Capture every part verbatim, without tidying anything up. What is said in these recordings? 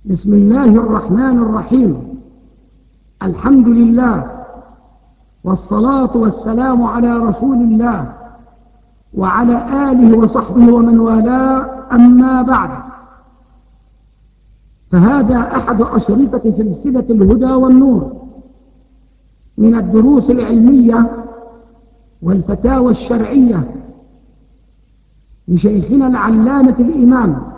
بسم الله الرحمن الرحيم. الحمد لله والصلاة والسلام على رسول الله وعلى آله وصحبه ومن والاه، أما بعد، فهذا أحد أشرطة سلسلة الهدى والنور من الدروس العلمية والفتاوى الشرعية لشيخنا العلامة الإمام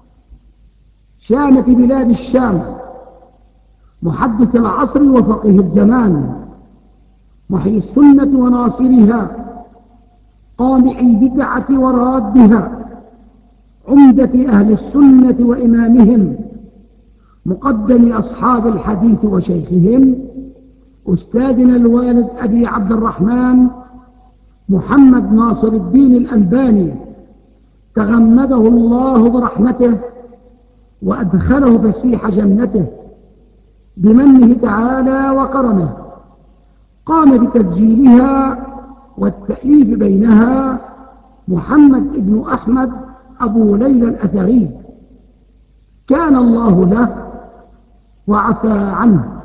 شامة بلاد الشام، محدث العصر وفقيه الزمان، محيي السنة وناصرها، قامع البدعة ورادها، عمدة أهل السنة وإمامهم، مقدم أصحاب الحديث وشيخهم، أستاذنا الوالد أبي عبد الرحمن محمد ناصر الدين الألباني، تغمده الله برحمته وأدخله فسيح جنته بمنه تعالى وكرمه. قام بتسجيلها والتأليف بينها محمد بن أحمد أبو ليلى الأثري، كان الله له وعفى عنه.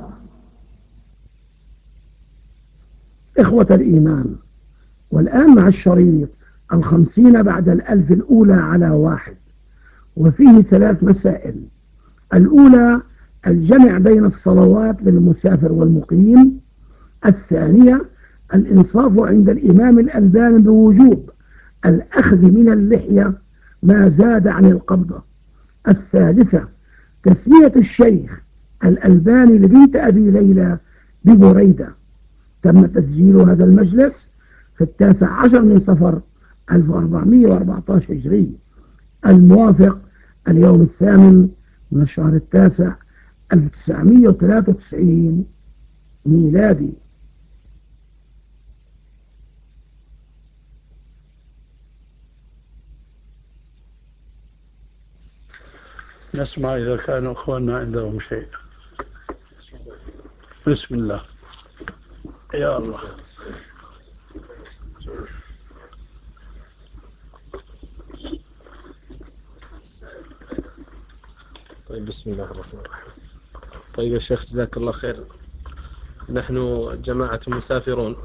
إخوة الإيمان، والآن مع الشريط الخمسين بعد الألف الأولى على واحد، وفيه ثلاث مسائل. الأولى الجمع بين الصلوات للمسافر والمقيم. الثانية الإنصاف عند الإمام الألباني بوجوب الأخذ من اللحية ما زاد عن القبضة. الثالثة تسمية الشيخ الألباني لبنت أبي ليلى ببريدة. تم تسجيل هذا المجلس في التاسع عشر من صفر ألف وأربعمائة وأربعة عشر هجري، الموافق اليوم الثامن من الشهر التاسع ألف وتسعمائة وثلاثة وتسعين ميلادي. نسمع إذا كانوا أخواننا عندهم شيء. بسم الله. يا الله. طيب، بسم الله الرحمن الرحيم. طيب يا شيخ، جزاك الله خير. نحن جماعة مسافرون،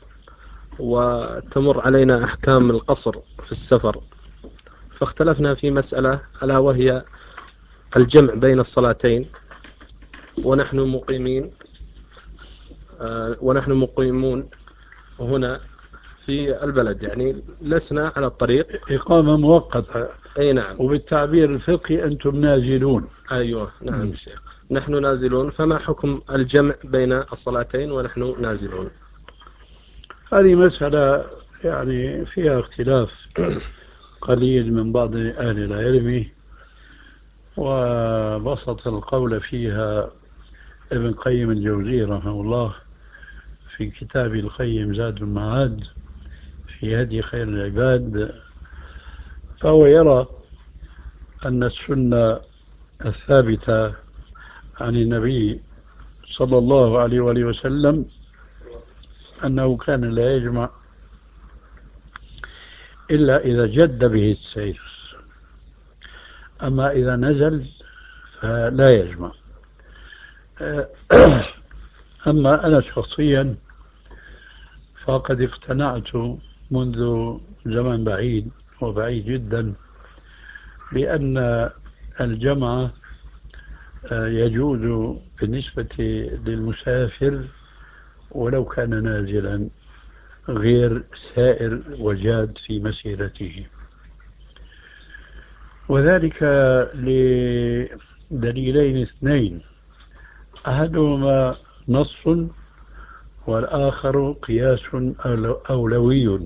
وتمر علينا أحكام القصر في السفر، فاختلفنا في مسألة ألا وهي الجمع بين الصلاتين، ونحن مقيمين آه ونحن مقيمون هنا في البلد، يعني لسنا على الطريق، إقامة مؤقتة. أي نعم. وبالتعبير الفقهي أنتم نازلون. أيوة نعم شيخ، نحن نازلون. فما حكم الجمع بين الصلاتين ونحن نازلون؟ هذه مسألة يعني فيها اختلاف قليل من بعض أهل العلم، وبسط القول فيها ابن قيم الجوزي رحمه الله في كتاب القيم زاد المعاد في هدي خير العباد. فهو يرى أن السنة الثابتة عن النبي صلى الله عليه وآله وسلم أنه كان لا يجمع إلا إذا جد به السير، أما إذا نزل فلا يجمع. أما أنا شخصيا فقد اقتنعت منذ زمن بعيد وبعيد جدا بأن الجمع يجوز بالنسبة للمسافر ولو كان نازلا غير سائر وجاد في مسيرته، وذلك لدليلين اثنين: أحدهما نص والآخر قياس أولوي.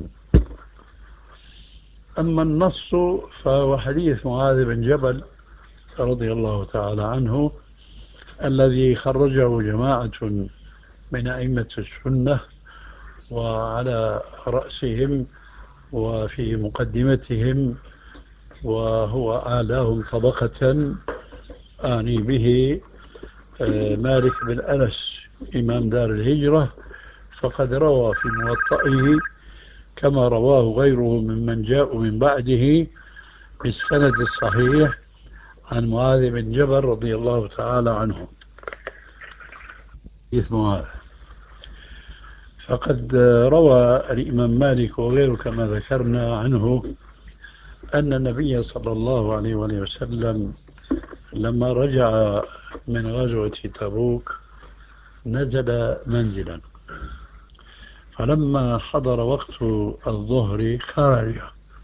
أما النص فهو حديث معاذ بن جبل رضي الله تعالى عنه الذي خرجه جماعة من أئمة السنة، وعلى رأسهم وفي مقدمتهم وهو أعلاهم طبقة أعني به مالك بن أنس إمام دار الهجرة، فقد روى في موطئه كما رواه غيره ممن جاءوا من بعده بالسند الصحيح عن معاذ بن جبل رضي الله تعالى عنه. حديث معاذ. فقد روى الإمام مالك وغيره كما ذكرنا عنه أن النبي صلى الله عليه وسلم لما رجع من غزوة تبوك نزل منزلا، فلما حضر وقت الظهر خرج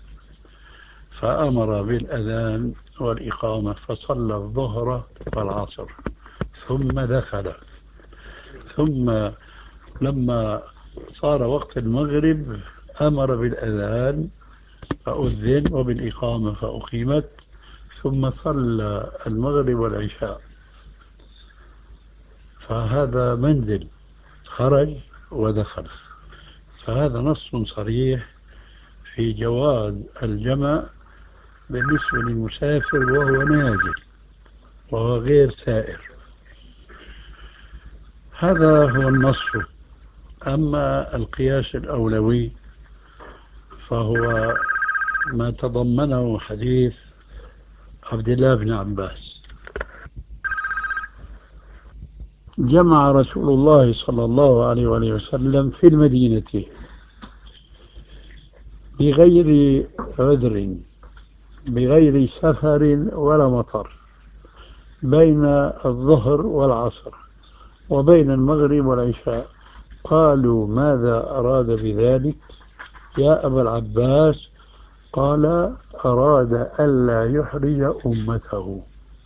فأمر بالأذان والإقامة فصلى الظهر والعصر ثم دخل، ثم لما صار وقت المغرب أمر بالأذان فأذن وبالإقامة فأقيمت، ثم صلى المغرب والعشاء. فهذا منزل خرج ودخل، فهذا نص صريح في جواز الجمع بالنسبة للمسافر وهو نازل وهو غير سائر. هذا هو النص. أما القياس الأولوي فهو ما تضمنه حديث عبد الله بن عباس: جمع رسول الله صلى الله عليه وسلم في المدينة بغير عذر بغير سفر ولا مطر بين الظهر والعصر وبين المغرب والعشاء. قالوا: ماذا أراد بذلك يا أبا العباس؟ قال: أراد ألا يحرج أمته.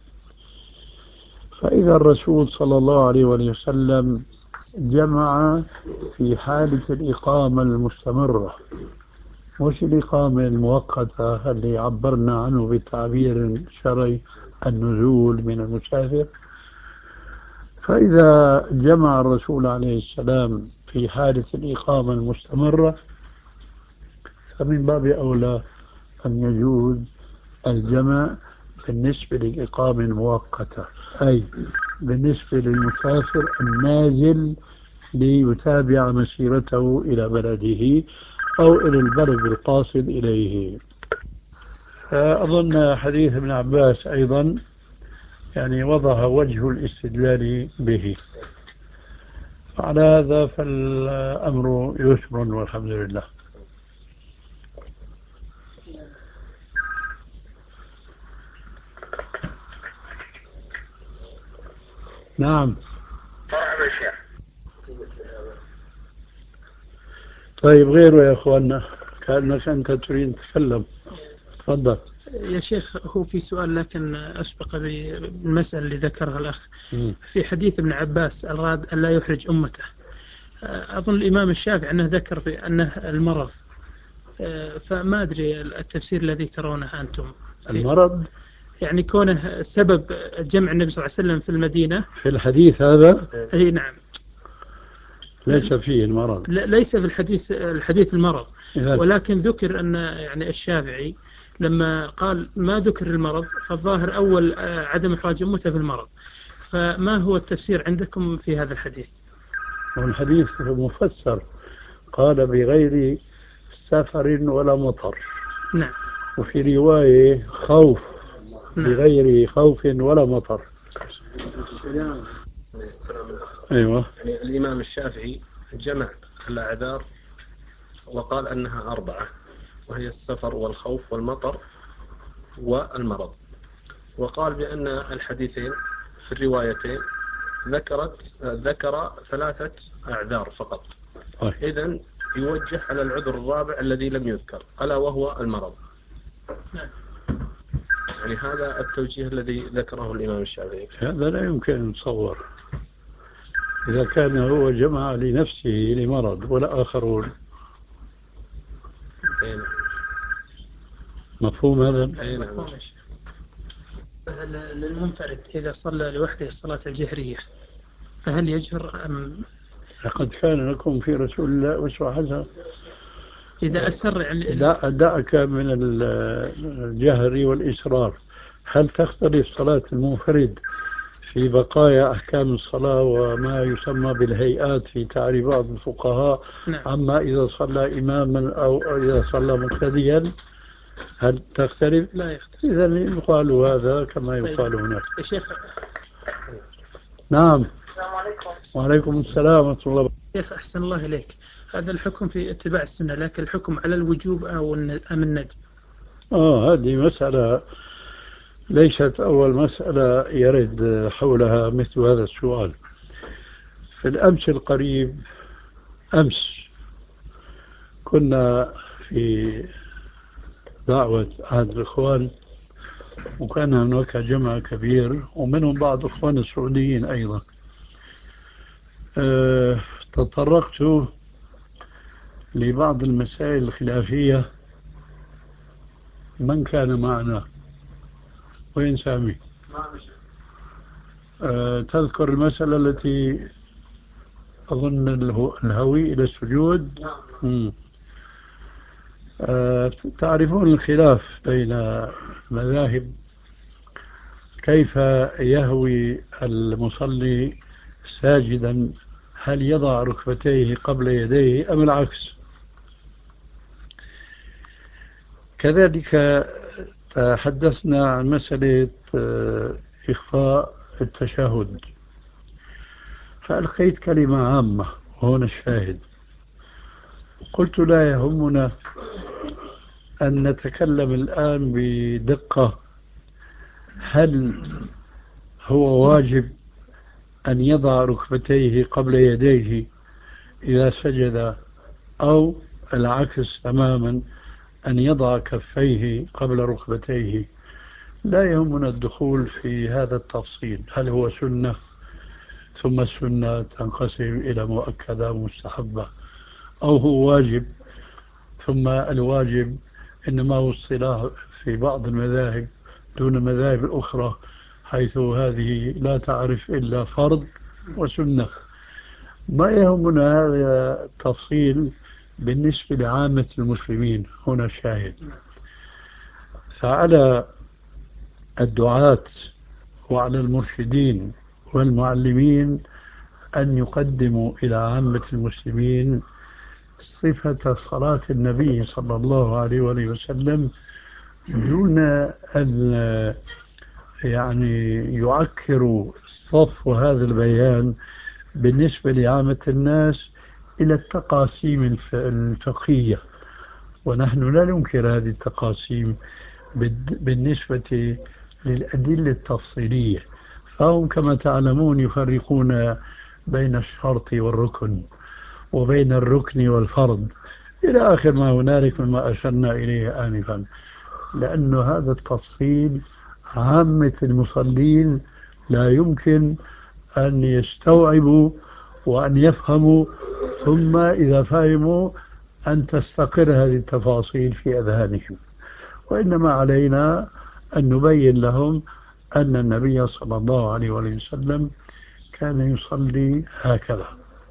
فإذا الرسول صلى الله عليه وسلم جمع في حالة الإقامة المستمرة، مش الإقامة المؤقتة اللي عبرنا عنه بالتعبير الشرعي النزول من المسافر. فإذا جمع الرسول عليه السلام في حالة الإقامة المستمرة فمن باب أولى أن يجوز الجمع بالنسبة للإقامة المؤقتة، أي بالنسبة للمسافر النازل ليتابع مسيرته إلى بلده أو إلى البلد القاصد إليه. أظن حديث ابن عباس أيضا يعني وضح وجه الاستدلال به. على هذا فالأمر يسر والحمد لله. نعم. طيب غيره يا أخوانا، كأنك أنت تريد تتكلم، تفضل يا شيخ. هو في سؤال لكن أسبق بالمسألة اللي ذكرها الأخ م. في حديث ابن عباس: أراد أن لا يحرج أمته. أظن الإمام الشافعي أنه ذكر في أنه المرض، فما أدري التفسير الذي ترونه أنتم في المرض، يعني كونه سبب جمع النبي صلى الله عليه وسلم في المدينة في الحديث هذا. أي نعم. ليس فيه المرض، ليس في الحديث الحديث المرض، إذن. ولكن ذكر أن يعني الشافعي لما قال ما ذكر المرض فالظاهر أول عدم إحراج أمته في المرض. فما هو التفسير عندكم في هذا الحديث؟ والحديث مفسر، قال بغير سفر ولا مطر. نعم. وفي رواية خوف، نعم. بغير خوف ولا مطر. أيوة. يعني الإمام الشافعي جمع الأعذار وقال أنها أربعة، وهي السفر والخوف والمطر والمرض، وقال بأن الحديثين في الروايتين ذكرت ذكر ثلاثة أعذار فقط. إذن يوجه على العذر الرابع الذي لم يذكر ألا وهو المرض. نعم. يعني هذا التوجيه الذي ذكره الإمام الشافعي. هذا لا يمكن أن نتصور إذا كان هو جمع لنفسه لمرض ولا آخرون. أين. مفهوم هذا؟ أين. للمنفرد إذا صلى لوحده الصلاة الجهرية فهل يجهر أم؟ لقد كان لكم في رسول الله أسوة حسنة. إذا أسر يعني دعك من الجهر والإسرار. هل تختلف صلاة المنفرد في بقايا أحكام الصلاة وما يسمى بالهيئات في تعريف بعض الفقهاء؟ نعم. أما إذا صلى إماما أو إذا صلى مقتديا؟ هل تختلف؟ لا يختلف. إذا يقال هذا كما طيب. يقال هناك. يا شيخ. نعم. السلام عليكم. وعليكم السلام ورحمة الله. شيخ أحسن الله إليك، هذا الحكم في اتباع السنة، لكن الحكم على الوجوب أو الن- أم الندب؟ آه هذه مسألة ليست أول مسألة يرد حولها مثل هذا السؤال. في الأمس القريب، أمس كنا في دعوة أحد الإخوان، وكان هناك جمع كبير ومنهم بعض إخوان السعوديين أيضا. أه تطرقت لبعض المسائل الخلافية. من كان معنا؟ وين سامي؟ أه تذكر المسألة التي أظن الهو الهوي إلى السجود؟ مم. أه تعرفون الخلاف بين المذاهب، كيف يهوي المصلي ساجدا، هل يضع ركبتيه قبل يديه أم العكس؟ كذلك تحدثنا عن مسألة إخفاء التشهد، فألقيت كلمة عامة وهنا الشاهد. قلت لا يهمنا أن نتكلم الآن بدقة هل هو واجب أن يضع ركبتيه قبل يديه إذا سجد، أو العكس تماما أن يضع كفيه قبل ركبتيه. لا يهمنا الدخول في هذا التفصيل، هل هو سنة ثم السنة تنقسم إلى مؤكدة ومستحبة، أو هو واجب ثم الواجب إنما هو اصطلاح في بعض المذاهب دون المذاهب الأخرى، حيث هذه لا تعرف إلا فرض وسنة. ما يهمنا هذا التفصيل بالنسبة لعامة المسلمين. هنا الشاهد. فعلى الدعاة وعلى المرشدين والمعلمين أن يقدموا إلى عامة المسلمين صفة صلاة النبي صلى الله عليه وآله وسلم، دون أن يعني يعكروا صف هذا البيان بالنسبة لعامة الناس إلى التقاسيم الفقهية. ونحن لا ننكر هذه التقاسيم بالنسبة للأدلة التفصيلية، فهم كما تعلمون يفرقون بين الشرط والركن وبين الركن والفرض إلى آخر ما هنالك مما أشرنا إليه آنفا، لأن هذا التفصيل عامة المصلين لا يمكن أن يستوعبوا وأن يفهموا، ثم إذا فهموا أن تستقر هذه التفاصيل في أذهانهم. وإنما علينا أن نبين لهم أن النبي صلى الله عليه وسلم كان يصلي هكذا.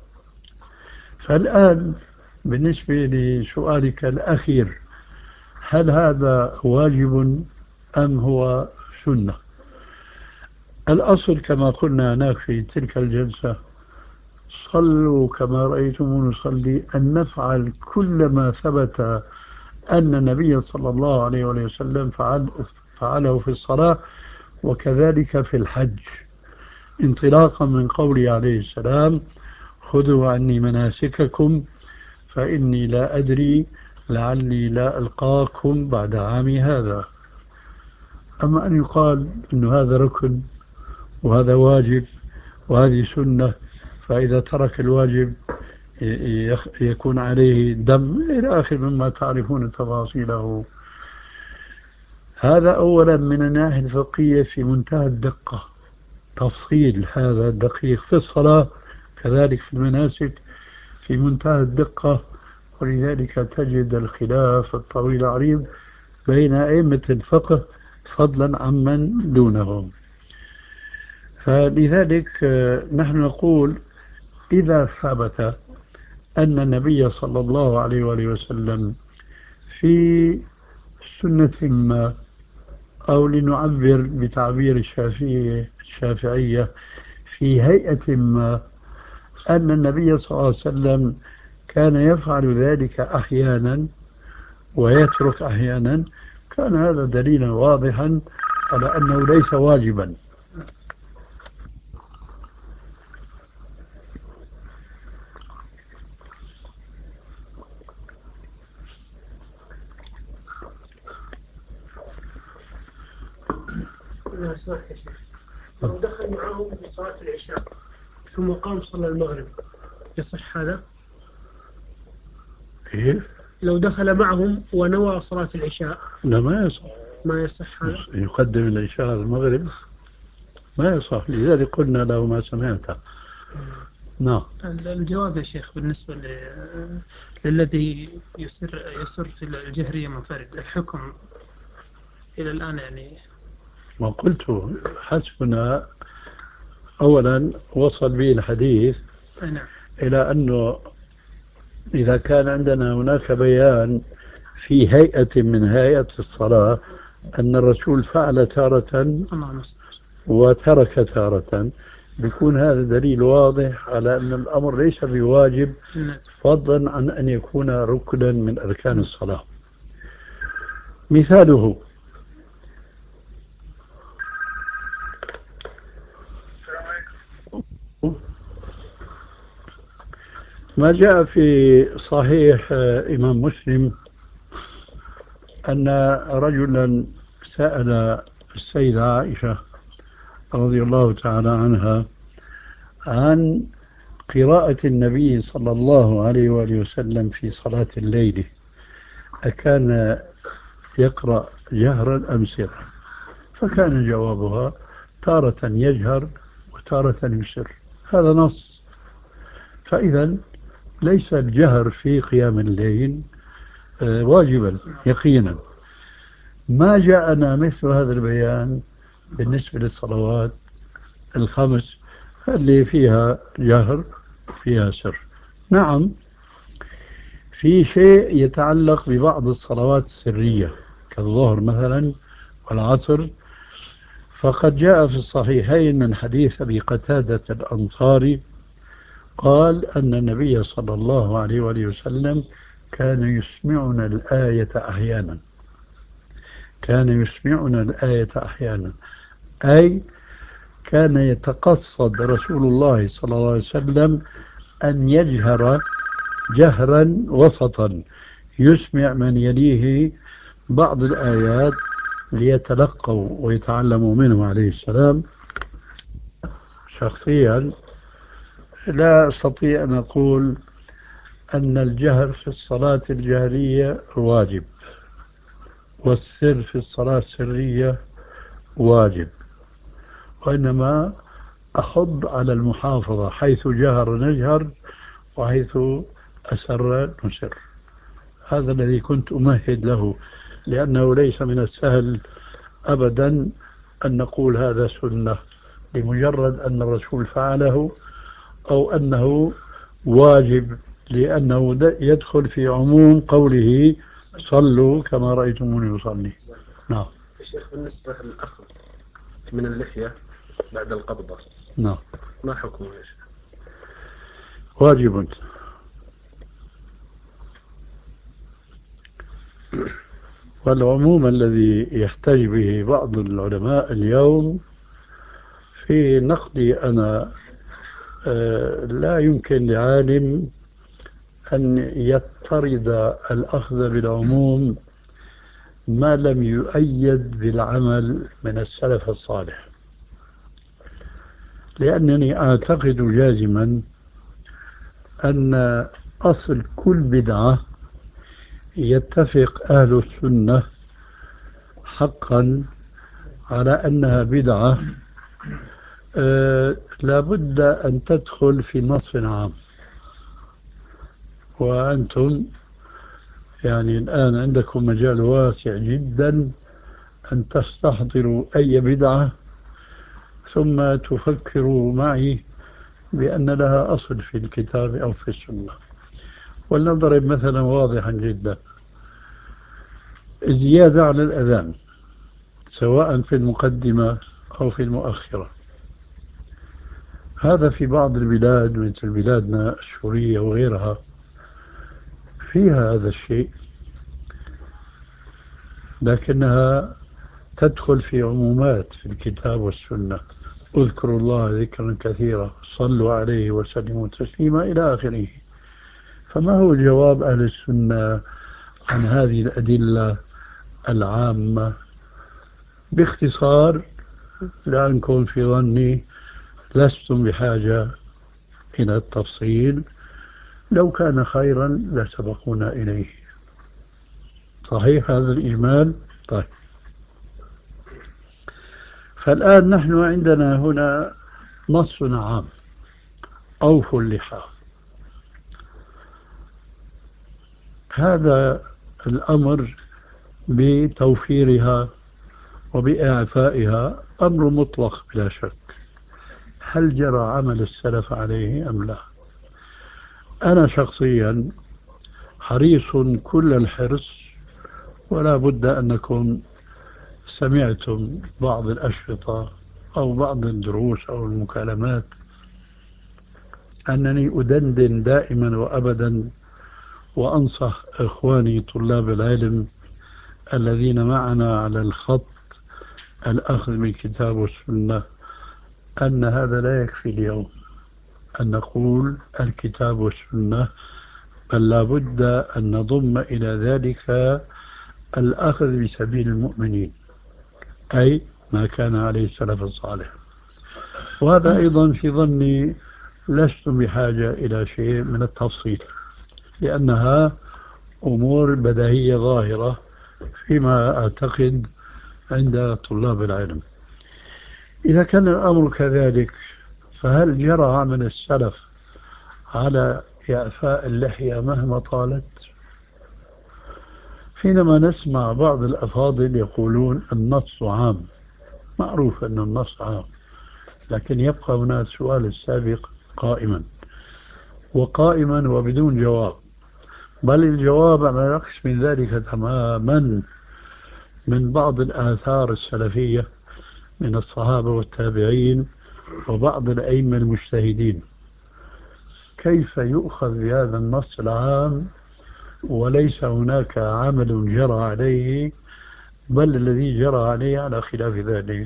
فالآن بالنسبة لسؤالك الأخير، هل هذا واجب أم هو سنة؟ الأصل كما قلنا هناك في تلك الجلسة: صلوا كما رأيتم نصلي، أن نفعل كل ما ثبت أن النبي صلى الله عليه وسلم فعل فعله في الصلاة، وكذلك في الحج، انطلاقا من قوله عليه السلام: خذوا عني مناسككم فإني لا أدري لعلي لا ألقاكم بعد عامي هذا. أما أن يقال أن هذا ركن وهذا واجب وهذه سنة، فإذا ترك الواجب يكون عليه دم إلى آخر مما تعرفون تفاصيله، هذا أولا من الناحية الفقهية في منتهى الدقة. تفصيل هذا الدقيق في الصلاة كذلك في المناسك في منتهى الدقة، ولذلك تجد الخلاف الطويل العريض بين أئمة الفقه فضلا عمن دونهم. فلذلك نحن نقول: إذا ثبت أن النبي صلى الله عليه وآله وسلم في سنة ما، أو لنعبر بتعبير الشافعية الشافعية في هيئة ما، أن النبي صلى الله عليه وسلم كان يفعل ذلك أحيانا ويترك أحيانا، كان هذا دليلا واضحا على أنه ليس واجبا. لا سمحت يا شيخ، لو دخل معهم في صلاة العشاء ثم قام صلى المغرب يصح هذا؟ كيف؟ لو دخل معهم ونوى صلاة العشاء لا ما يصح. ما يصح هذا؟ يقدم العشاء على المغرب ما يصح، لذلك قلنا له ما سمعته. نعم. الجواب يا شيخ بالنسبة ل- للذي يسر يسر في الجهرية منفرد، الحكم إلى الآن يعني. ما قلت حسبنا أولا وصل به الحديث نعم. إلى أنه إذا كان عندنا هناك بيان في هيئة من هيئة الصلاة أن الرسول فعل تارة الله نصر. وترك تارة، بيكون هذا دليل واضح على أن الأمر ليس بواجب، نعم. فضلا عن أن يكون ركنا من أركان الصلاة. مثاله ما جاء في صحيح إمام مسلم أن رجلا سأل السيدة عائشة رضي الله تعالى عنها عن قراءة النبي صلى الله عليه وآله وسلم في صلاة الليل، أكان يقرأ جهرا أم سرا؟ فكان جوابها تارة يجهر وتارة يسر. هذا نص. فإذا ليس الجهر في قيام الليل واجبا يقينا. ما جاءنا مثل هذا البيان بالنسبة للصلوات الخمس اللي فيها جهر وفيها سر. نعم، في شيء يتعلق ببعض الصلوات السرية كالظهر مثلا والعصر، فقد جاء في الصحيحين من حديث أبي قتادة الأنصاري قال أن النبي صلى الله عليه وآله وسلم كان يسمعنا الآية أحيانا كان يسمعنا الآية أحيانا أي كان يتقصد رسول الله صلى الله عليه وسلم أن يجهر جهرا وسطا يسمع من يليه بعض الآيات ليتلقوا ويتعلموا منه عليه السلام. شخصيا لا أستطيع أن أقول أن الجهر في الصلاة الجهرية واجب والسر في الصلاة السرية واجب، وإنما أحض على المحافظة، حيث جهر نجهر وحيث أسر نسر. هذا الذي كنت أمهد له، لأنه ليس من السهل أبدا أن نقول هذا سنة لمجرد أن الرسول فعله أو أنه واجب لأنه يدخل في عموم قوله صلوا كما رأيتموني أصلي. نعم. الشيخ بالنسبة للأخذ من اللحية بعد القبضة، نعم، ما حكمه يا شيخ؟ واجب. والعموم الذي يحتج به بعض العلماء اليوم في نقدي أنا آه لا يمكن لعالم أن يضطرد الأخذ بالعموم ما لم يؤيد بالعمل من السلف الصالح، لأنني أعتقد جازما أن أصل كل بدعة يتفق أهل السنة حقا على أنها بدعة آه لابد أن تدخل في نص عام. وأنتم يعني الآن عندكم مجال واسع جدا أن تستحضروا أي بدعة ثم تفكروا معي بأن لها أصل في الكتاب أو في السنة. ولنضرب مثلا واضحا جدا، زيادة على الأذان سواء في المقدمة أو في المؤخرة، هذا في بعض البلاد مثل بلادنا السورية وغيرها فيها هذا الشيء، لكنها تدخل في عمومات في الكتاب والسنة. اذكروا الله ذكرا كثيرا، صلوا عليه وسلموا تسليما إلى آخره. فما هو جواب أهل السنة عن هذه الأدلة العامة؟ باختصار، لأنكم في ظني لستم بحاجة إلى التفصيل، لو كان خيرا لسبقونا إليه. صحيح هذا الإجمال؟ طيب، فالآن نحن عندنا هنا نص عام: أوفوا اللحى. هذا الأمر بتوفيرها وبإعفائها أمر مطلق بلا شك. هل جرى عمل السلف عليه أم لا؟ أنا شخصيا حريص كل الحرص، ولا بد أنكم سمعتم بعض الأشرطة أو بعض الدروس أو المكالمات أنني أدندن دائما وأبدا وأنصح إخواني طلاب العلم الذين معنا على الخط الأخذ بالكتاب والسنة أن هذا لا يكفي اليوم أن نقول الكتاب والسنة، بل لا بد أن نضم إلى ذلك الأخذ بسبيل المؤمنين، أي ما كان عليه السلف الصالح. وهذا أيضا في ظني لستم بحاجة إلى شيء من التفصيل، لأنها أمور بديهية ظاهرة فيما أعتقد عند طلاب العلم. إذا كان الأمر كذلك، فهل جرى عمل السلف على إعفاء اللحية مهما طالت؟ حينما نسمع بعض الأفاضل يقولون النص عام، معروف أن النص عام، لكن يبقى هنا السؤال السابق قائما وقائما وبدون جواب، بل الجواب على نقص من ذلك تماما من بعض الآثار السلفية من الصحابة والتابعين وبعض الأئمة المجتهدين. كيف يؤخذ بهذا النص العام وليس هناك عمل جرى عليه، بل الذي جرى عليه على خلاف ذلك؟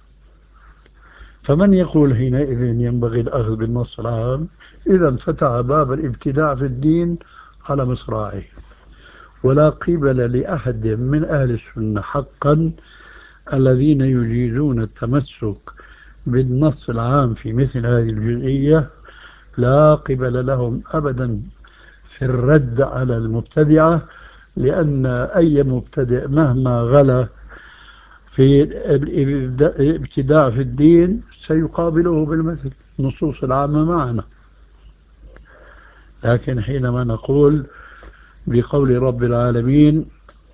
فمن يقول حينئذ ينبغي الأخذ بالنص العام؟ إذا فتح باب الابتداع في الدين على مصراعيه، ولا قبل لأحد من أهل السنة حقا الذين يجيزون التمسك بالنص العام في مثل هذه الجزئية، لا قبل لهم أبدا في الرد على المبتدعة، لأن أي مبتدئ مهما غلا في الابتداع في الدين سيقابله بالمثل، نصوص العامة معنا. لكن حينما نقول بقول رب العالمين: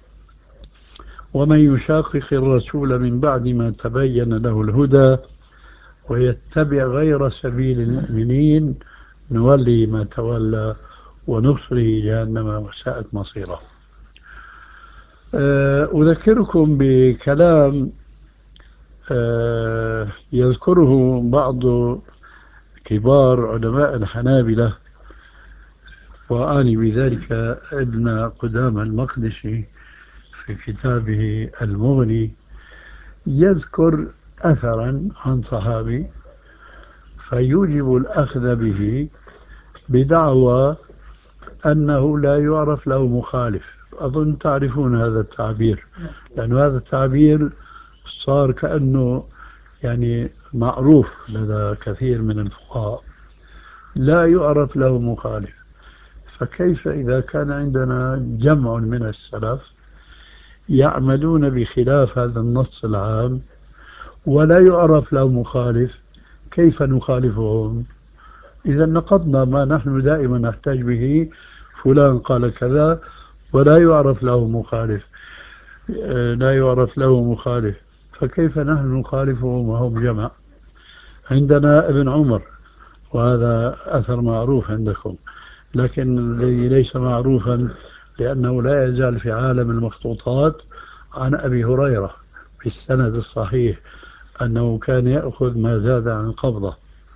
ومن يشاقق الرسول من بعد ما تبين له الهدى ويتبع غير سبيل المؤمنين نولي ما تولى ونصره جهنم وساءت مصيره. أذكركم بكلام يذكره بعض كبار علماء الحنابلة، وأعني بذلك ابن قدامة المقدسي في كتابه المغني، يذكر أثرا عن صحابي فيوجب الأخذ به بدعوى أنه لا يعرف له مخالف. أظن تعرفون هذا التعبير، لأن هذا التعبير صار كأنه يعني معروف لدى كثير من الفقهاء، لا يعرف له مخالف. فكيف إذا كان عندنا جمع من السلف يعملون بخلاف هذا النص العام ولا يعرف له مخالف، كيف نخالفهم؟ إذا نقضنا ما نحن دائما نحتاج به: فلان قال كذا ولا يعرف له مخالف، لا يعرف له مخالف، فكيف نحن نخالفهم وهم جمع؟ عندنا ابن عمر، وهذا أثر معروف عندكم، لكن الذي ليس معروفا لأنه لا يزال في عالم المخطوطات عن أبي هريرة بالسند الصحيح أنه كان يأخذ ما زاد عن قبضة.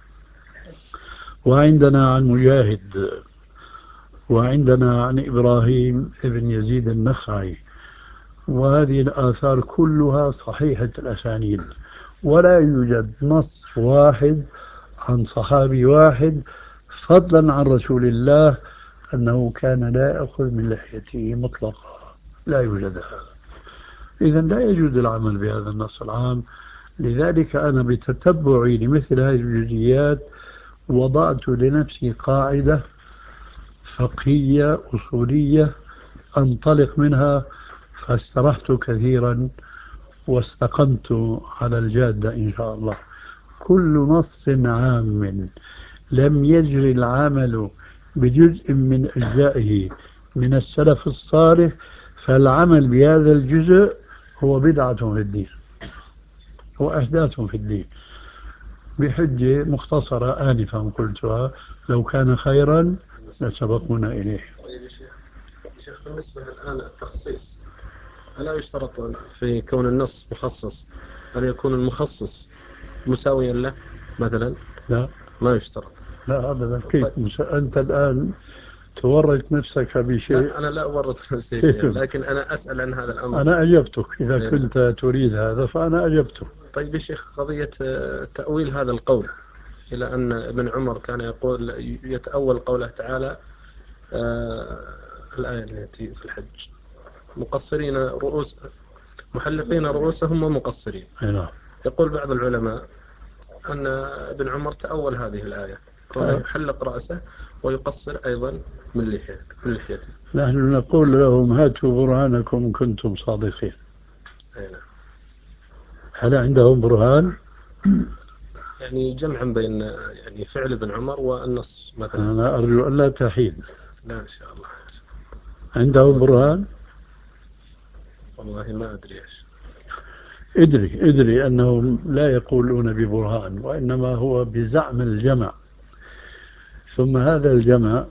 وعندنا عن مجاهد، وعندنا عن إبراهيم ابن يزيد النخعي، وهذه الآثار كلها صحيحة الأسانيد، ولا يوجد نص واحد عن صحابي واحد فضلا عن رسول الله أنه كان لا يأخذ من لحيته مطلقا، لا يوجد هذا. إذا لا يجوز العمل بهذا النص العام. لذلك أنا بتتبعي لمثل هذه الجزئيات وضعت لنفسي قاعدة فقهية أصولية أنطلق منها، فاسترحت كثيرا واستقمت على الجادة إن شاء الله. كل نص عام لم يجري العمل بجزء من أجزائه من السلف الصالح فالعمل بهذا الجزء هو بدعة في الدين، هو أحداث في الدين، بحجة مختصرة آنفا قلتها: لو كان خيرا لسبقونا إليه. طيب يا شيخ، شيخ بالنسبة الآن التخصيص، ألا يشترط في كون النص مخصص أن يكون المخصص مساويا له مثلا؟ لا ما يشترط. لا أبدا. كيف طيب. مس... أنت الآن تورط نفسك بشيء. لا أنا لا أورط نفسي شيء، لكن أنا أسأل عن هذا الأمر. أنا أجبتك إذا إيه. كنت تريد هذا فأنا أجبتك. طيب يا شيخ، قضية تأويل هذا القول إلى أن ابن عمر كان يقول يتأول قوله تعالى آه الآية التي في الحج: مقصرين رؤوس محلقين رؤوسهم ومقصرين. نعم. يقول بعض العلماء أن ابن عمر تأول هذه الآية كونه يحلق رأسه ويقصر أيضا من لحيته من لحيته. نحن نقول لهم: هاتوا برهانكم إن كنتم صادقين. أي نعم. هل عندهم برهان؟ يعني جمعا بين يعني فعل ابن عمر والنص مثلا. أنا أرجو أن لا تحيد. لا إن شاء الله. عندهم برهان؟ والله ما أدري إيش. ادري ادري أنهم لا يقولون ببرهان، وإنما هو بزعم الجمع. ثم هذا الجمع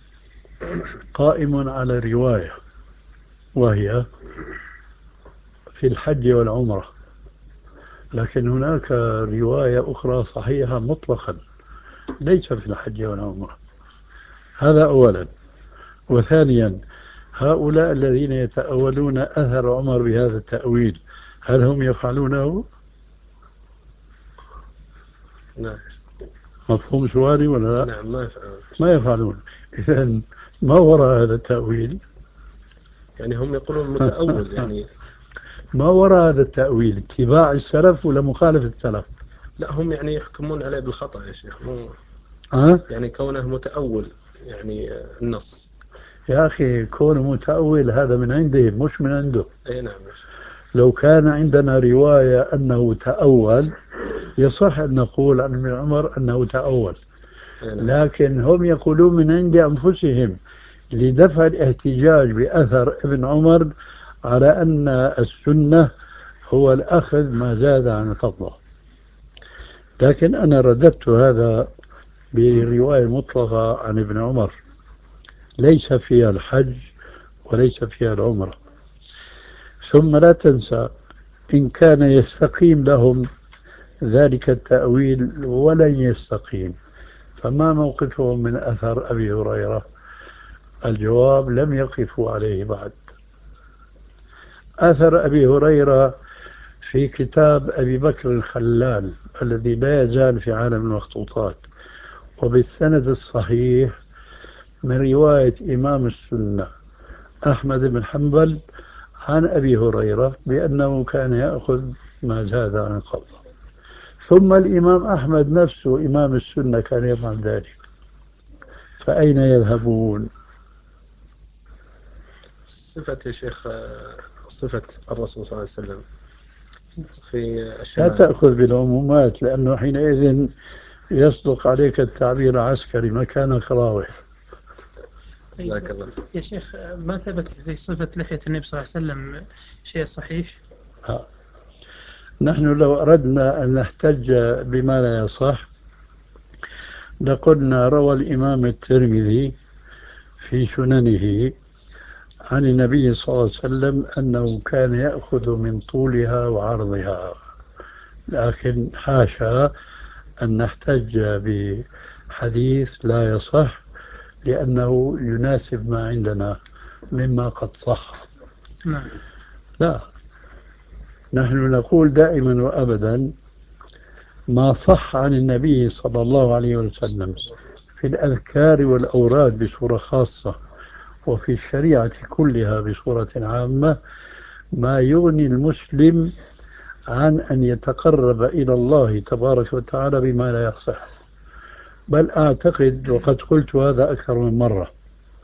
قائم على رواية، وهي في الحج والعمرة، لكن هناك رواية أخرى صحيحة مطلقا ليس في الحج والعمرة. هذا أولا. وثانيا، هؤلاء الذين يتأولون أثر عمر بهذا التأويل هل هم يفعلونه؟ نعم. مفهوم سؤالي ولا لا؟ نعم ما يفعلون. ما يفعلون. إذن ما وراء هذا التأويل؟ يعني هم يقولون متأول يعني. ما وراء هذا التأويل؟ اتباع السلف ولا مخالفة السلف؟ لا هم يعني يحكمون عليه بالخطأ يا شيخ، مو أه؟ يعني كونه متأول يعني النص. يا أخي كون متأول هذا من عنده مش من عنده. أي نعم. لو كان عندنا رواية أنه تأول يصح أن نقول عن ابن عمر أنه تأول، لكن هم يقولون من عند أنفسهم لدفع الاحتجاج بأثر ابن عمر على أن السنة هو الأخذ ما زاد عن فضله. لكن أنا رددت هذا برواية مطلقة عن ابن عمر ليس فيها الحج وليس فيها العمرة. ثم لا تنسى إن كان يستقيم لهم ذلك التأويل ولن يستقيم، فما موقفهم من أثر أبي هريرة؟ الجواب: لم يقفوا عليه بعد. أثر أبي هريرة في كتاب أبي بكر الخلال الذي لا يزال في عالم المخطوطات، وبالسند الصحيح من رواية إمام السنة أحمد بن حنبل عن أبي هريرة بأنه كان يأخذ ما زاد عن القبضة. ثم الإمام أحمد نفسه إمام السنة كان يفعل ذلك، فأين يذهبون؟ صفة يا شيخ، صفة الرسول صلى الله عليه وسلم في لا الشمال. تأخذ بالعمومات، لأنه حينئذ يصدق عليك التعبير العسكري: مكانك راوح. جزاك الله. يا شيخ ما ثبت في صفة لحية النبي صلى الله عليه وسلم شيء صحيح؟ ها. نحن لو أردنا أن نحتج بما لا يصح لقلنا: روى الإمام الترمذي في سننه عن النبي صلى الله عليه وسلم أنه كان يأخذ من طولها وعرضها. لكن حاشا أن نحتج بحديث لا يصح لأنه يناسب ما عندنا مما قد صح. نعم. لا، نحن نقول دائما وأبدا ما صح عن النبي صلى الله عليه وسلم في الأذكار والأوراد بصورة خاصة وفي الشريعة كلها بصورة عامة ما يغني المسلم عن أن يتقرب إلى الله تبارك وتعالى بما لا يصح. بل أعتقد وقد قلت هذا أكثر من مرة،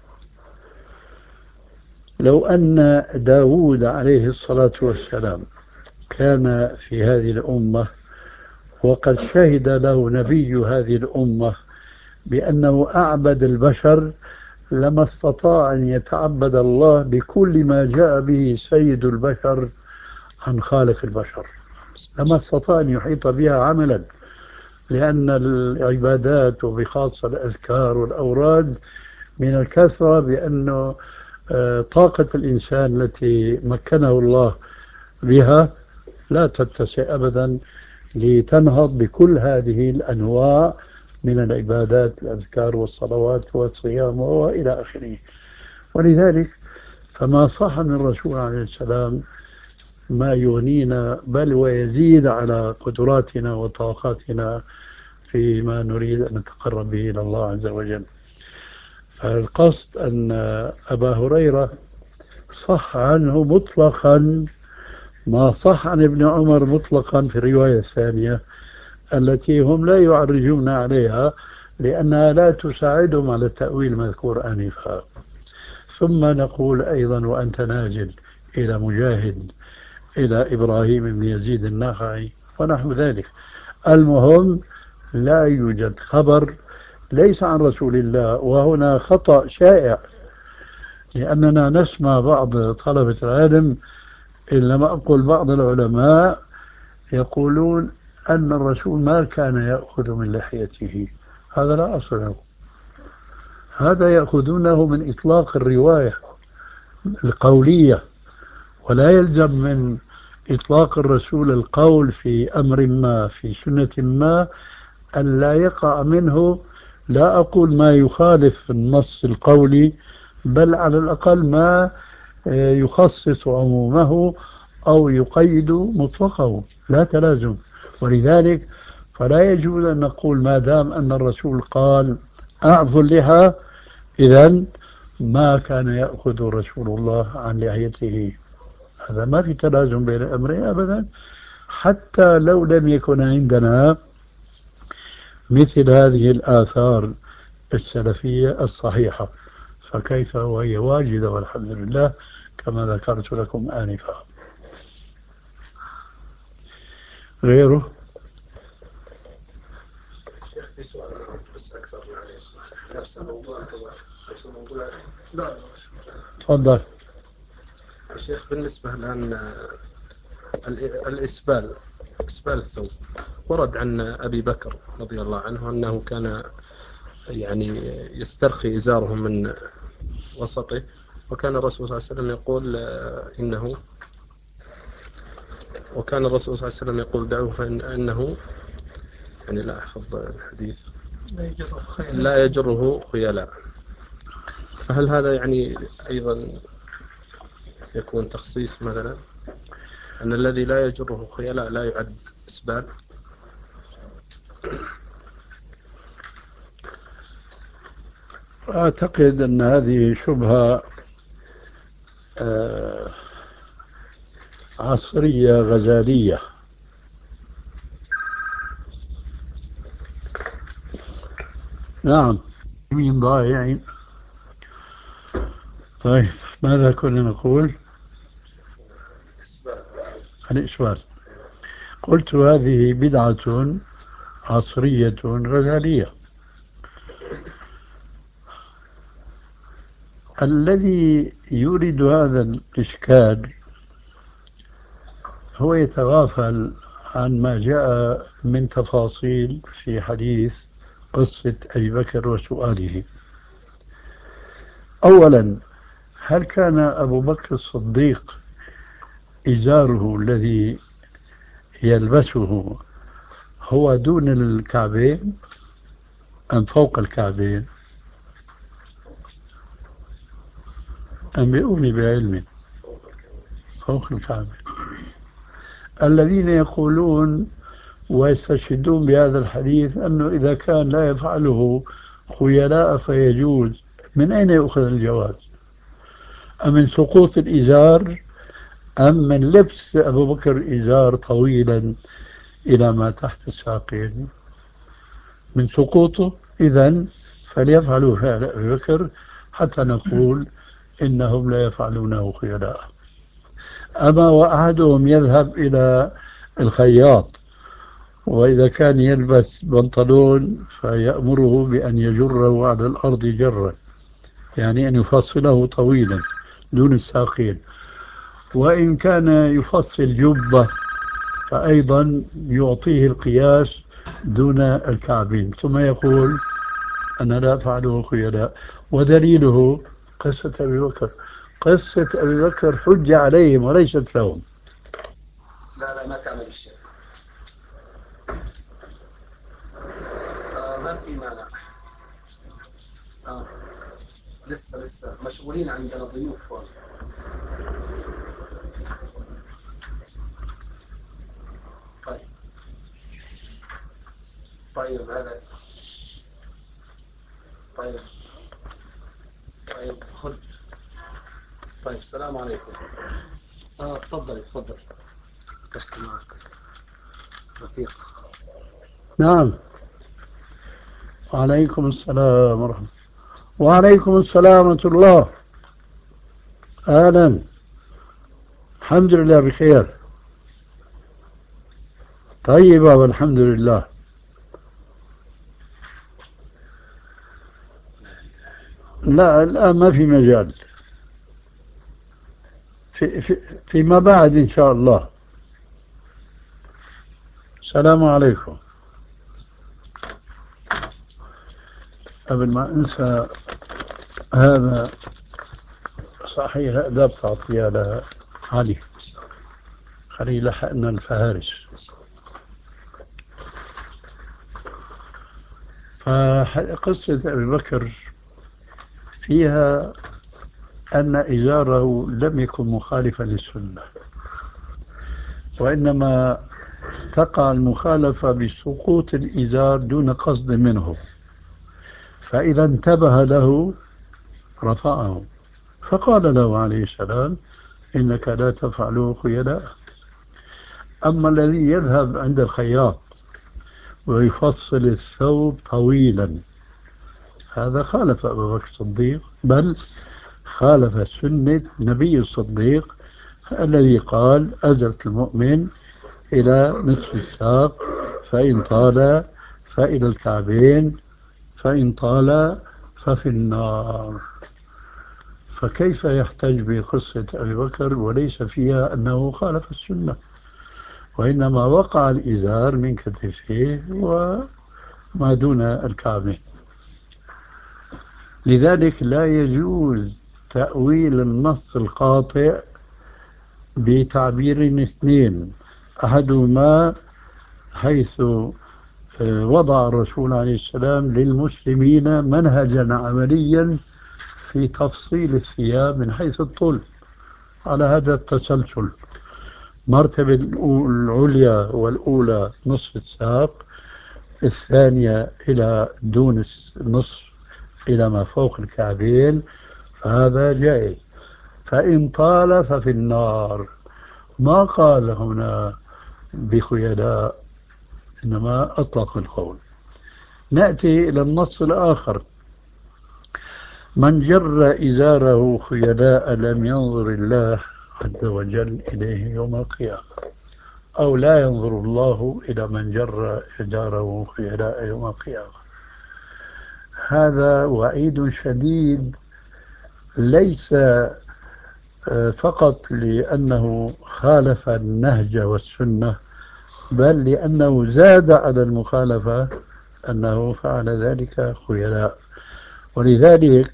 لو أن داود عليه الصلاة والسلام كان في هذه الأمة وقد شهد له نبي هذه الأمة بأنه أعبد البشر لما استطاع أن يتعبد الله بكل ما جاء به سيد البشر عن خالق البشر، لما استطاع أن يحيط بها عملا، لأن العبادات وبخاصة الأذكار والأوراد من الكثرة، بأنه طاقة الإنسان التي مكنه الله بها لا تتسع أبدا لتنهض بكل هذه الأنواع من العبادات، الأذكار والصلوات والصيام وإلى آخره. ولذلك فما صح من الرسول عليه السلام ما يغنينا بل ويزيد على قدراتنا وطاقاتنا فيما نريد أن نتقرب به إلى الله عز وجل. فالقصد أن أبا هريرة صح عنه مطلقا ما صح عن ابن عمر مطلقا في الرواية الثانية التي هم لا يعرجون عليها لأنها لا تساعدهم على التأويل المذكور آنفا. ثم نقول أيضا وأنت ناجل إلى مجاهد إلى إبراهيم بن يزيد النخعي ونحو ذلك. المهم لا يوجد خبر ليس عن رسول الله، وهنا خطأ شائع، لأننا نسمع بعض طلبة العلم إن لم أقل بعض العلماء يقولون أن الرسول ما كان يأخذ من لحيته. هذا لا أصل له، هذا يأخذونه من إطلاق الرواية القولية، ولا يلزم من إطلاق الرسول القول في أمر ما في سنة ما أن لا يقع منه، لا أقول ما يخالف النص القولي، بل على الأقل ما يخصص عمومه أو يقيد مطلقه، لا تلازم. ولذلك فلا يجوز أن نقول ما دام أن الرسول قال أعفوا اللحى إذن ما كان يأخذ رسول الله عن لحيته. هذا ما في تلازم بين الأمرين أبدا، حتى لو لم يكن عندنا مثل هذه الآثار السلفية الصحيحة، فكيف وهي واجدة والحمد لله كما ذكرت لكم آنفا. غيره؟ في سؤال بس أكثر يعني نفس الموضوع نفس الموضوع. لا تفضل. شيخ، بالنسبة الآن الإسبال إسبال الثوب ورد عن أبي بكر رضي الله عنه أنه كان يعني يسترخي إزاره من وسطه، وكان الرسول صلى الله عليه وسلم يقول إنه وكان الرسول صلى الله عليه وسلم يقول دعوه فإنه يعني لا أحفظ الحديث لا يجره خيلاء. فهل هذا يعني أيضا يكون تخصيص مثلا أن الذي لا يجره خيلاء لا يعد إسبال؟ أعتقد أن هذه شبهة عصرية غزالية. نعم، مين ضايعين. طيب ماذا كنا نقول؟ الإسبال. قلت هذه بدعة عصرية غزالية. الذي يورد هذا الإشكال هو يتغافل عن ما جاء من تفاصيل في حديث قصة أبي بكر وسؤاله. أولا، هل كان أبو بكر الصديق إزاره الذي يلبسه هو دون الكعبين أم فوق الكعبين؟ أنبئوني بعلم. فوق الكعبة. الذين يقولون ويستشهدون بهذا الحديث أنه إذا كان لا يفعله خيلاء فيجوز، من أين يؤخذ الجواز؟ أم من سقوط الإزار أم من لبس أبو بكر إزار طويلا إلى ما تحت الساقين؟ من سقوطه. إذن فليفعلوا فعل أبي بكر حتى نقول إنهم لا يفعلونه خيلاء. أما وأحدهم يذهب إلى الخياط وإذا كان يلبس بنطلون فيأمره بأن يجره على الأرض جرا، يعني أن يفصله طويلا دون الساقين، وإن كان يفصل جبة فأيضا يعطيه القياس دون الكعبين، ثم يقول أنا لا أفعله خيلاء. ودليله قصة أبي بكر. قصة أبي بكر حجة عليهم وليست لهم. لا لا ما تعمل الشيء. آه ما في مانع. آه. لسه لسه مشغولين، عندنا ضيوف هون. طيب طيب هذا طيب طيب خذ. طيب السلام عليكم. اه تفضل تفضل. تحكي معك رفيق. نعم. وعليكم السلام ورحمة وعليكم السلام ورحمة الله. أهلا. الحمد لله بخير. طيبة والحمد لله. لا الآن ما في مجال، في في فيما بعد إن شاء الله. السلام عليكم. قبل ما أنسى، هذا صحيح أداب تعطيها لعلي، خليه لحقنا الفهارس. فقصة أبي بكر فيها أن إزاره لم يكن مخالفا للسنة، وإنما تقع المخالفة بسقوط الإزار دون قصد منه، فإذا انتبه له رفعه، فقال له عليه السلام إنك لا تفعل خيلاء. أما الذي يذهب عند الخياط ويفصل الثوب طويلا هذا خالف أبو بكر الصديق، بل خالف سنة نبي الصديق الذي قال أزرت المؤمن إلى نصف الساق، فإن طال فإلى الكعبين، فإن طال ففي النار. فكيف يحتج بقصة أبي بكر وليس فيها أنه خالف السنة، وإنما وقع الإزار من كتفيه وما دون الكعبين. لذلك لا يجوز تأويل النص القاطع بتعبير اثنين، أحدهما حيث وضع الرسول عليه السلام للمسلمين منهجا عمليا في تفصيل الثياب من حيث الطول على هذا التسلسل، مرتبة العليا والأولى نصف الساق، الثانية إلى دون النصف إلى ما فوق الكعبين، فهذا جائز. فإن طال ففي النار، ما قال هنا بخيلاء، إنما أطلق القول. نأتي إلى النص الآخر: من جر إزاره خيلاء لم ينظر الله عز وجل إليه يوم القيامة، أو لا ينظر الله إلى من جر إزاره خيلاء يوم القيامة. هذا وعيد شديد، ليس فقط لأنه خالف النهج والسنة، بل لأنه زاد على المخالفة أنه فعل ذلك خيلاء. ولذلك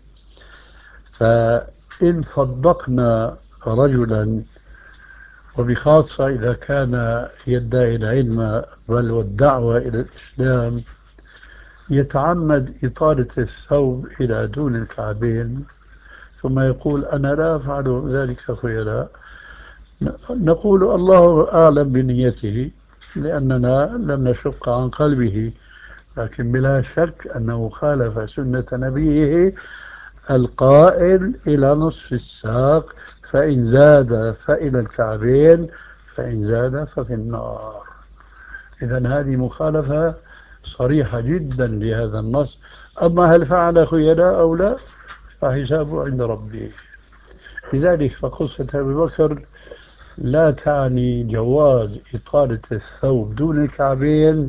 فإن صدقنا رجلا، وبخاصة إذا كان يدعي العلم بل والدعوة إلى الإسلام، يتعمد إطالة الثوب إلى دون الكعبين ثم يقول أنا لا أفعل ذلك خيلاء، نقول الله أعلم بنيته لأننا لم نشق عن قلبه، لكن بلا شك أنه خالف سنة نبيه القائل إلى نصف الساق، فإن زاد فإلى الكعبين، فإن زاد ففي النار. إذن هذه مخالفة صريحة جدا لهذا النص. أما هل فعل خيلاء أو لا فحسابه عند ربه. لذلك فقصة أبي بكر لا تعني جواز إطالة الثوب دون الكعبين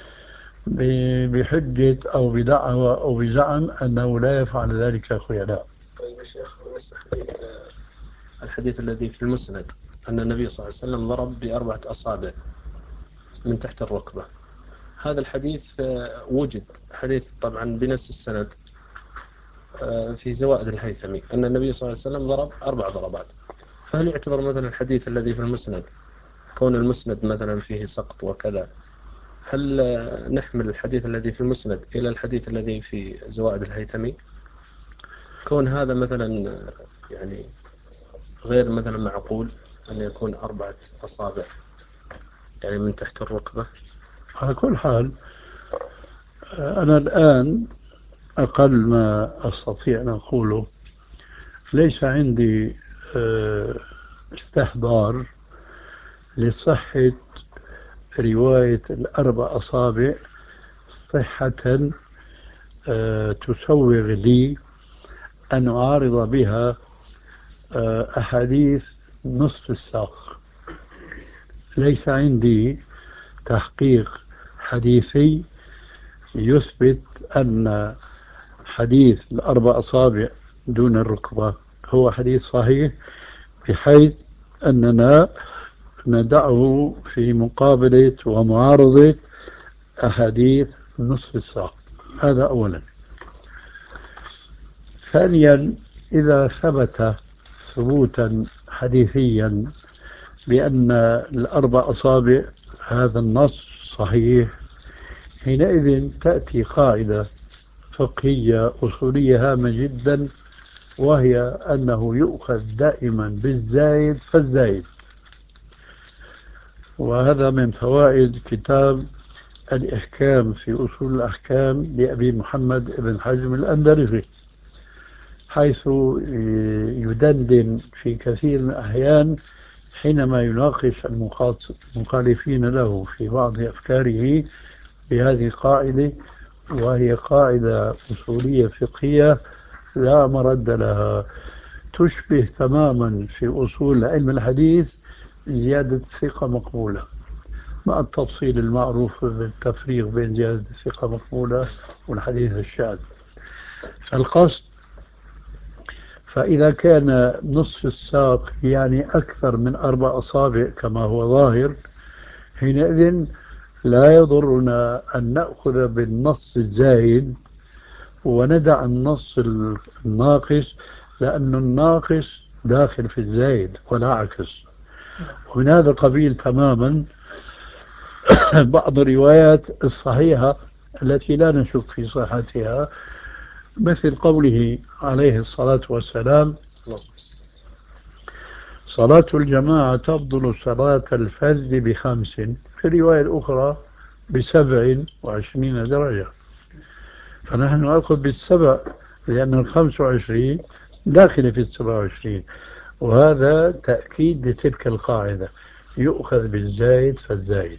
بحجة أو بدعوى أو بزعم أنه لا يفعل ذلك خيلاء. طيب يا شيخ، بالنسبة للحديث الحديث الذي في المسند أن النبي صلى الله عليه وسلم ضرب بأربعة أصابع من تحت الركبة، هذا الحديث وجد حديث طبعا بنفس السند في زوائد الهيثمي أن النبي صلى الله عليه وسلم ضرب أربع ضربات، فهل يعتبر مثلا الحديث الذي في المسند كون المسند مثلا فيه سقط وكذا، هل نحمل الحديث الذي في المسند إلى الحديث الذي في زوائد الهيثمي كون هذا مثلا يعني غير مثلا معقول أن يكون أربعة أصابع يعني من تحت الركبة؟ على كل حال أنا الآن أقل ما أستطيع أن أقوله ليس عندي استحضار لصحة رواية الأربع أصابع صحة تسوغ لي أن أعارض بها أحاديث نصف الساق. ليس عندي تحقيق حديثي يثبت أن حديث الأربع أصابع دون الركبة هو حديث صحيح بحيث أننا ندعه في مقابلة ومعارضة أحاديث نصف الساق. هذا أولا. ثانيا، إذا ثبت ثبوتا حديثيا بأن الأربع أصابع هذا النص صحيح، حينئذ تأتي قاعدة فقهية أصولية هامة جدا، وهي أنه يؤخذ دائما بالزايد فالزايد. وهذا من فوائد كتاب الإحكام في أصول الأحكام لأبي محمد بن حزم الأندلسي، حيث يدندن في كثير من الأحيان حينما يناقش المخالفين له في بعض أفكاره بهذه القاعدة، وهي قاعدة أصولية فقهية لا مرد لها، تشبه تماما في أصول علم الحديث زيادة الثقة مقبولة، مع التفصيل المعروف بالتفريق بين زيادة الثقة مقبولة والحديث الشاذ. فالقصد، فإذا كان نصف الساق يعني أكثر من أربع أصابع كما هو ظاهر، حينئذ لا يضرنا أن نأخذ بالنص الزايد وندع النص الناقص، لأن الناقص داخل في الزايد ولا عكس. ومن هذا القبيل تماما بعض الروايات الصحيحة التي لا نشك في صحتها، مثل قوله عليه الصلاة والسلام: صلاة الجماعة تفضل صلاة الفذ بخمس، في الرواية الأخرى بسبع وعشرين درجة. فنحن نأخذ بالسبع لأن الخمس وعشرين داخل في السبع وعشرين، وهذا تأكيد لتلك القاعدة، يؤخذ بالزايد فالزايد.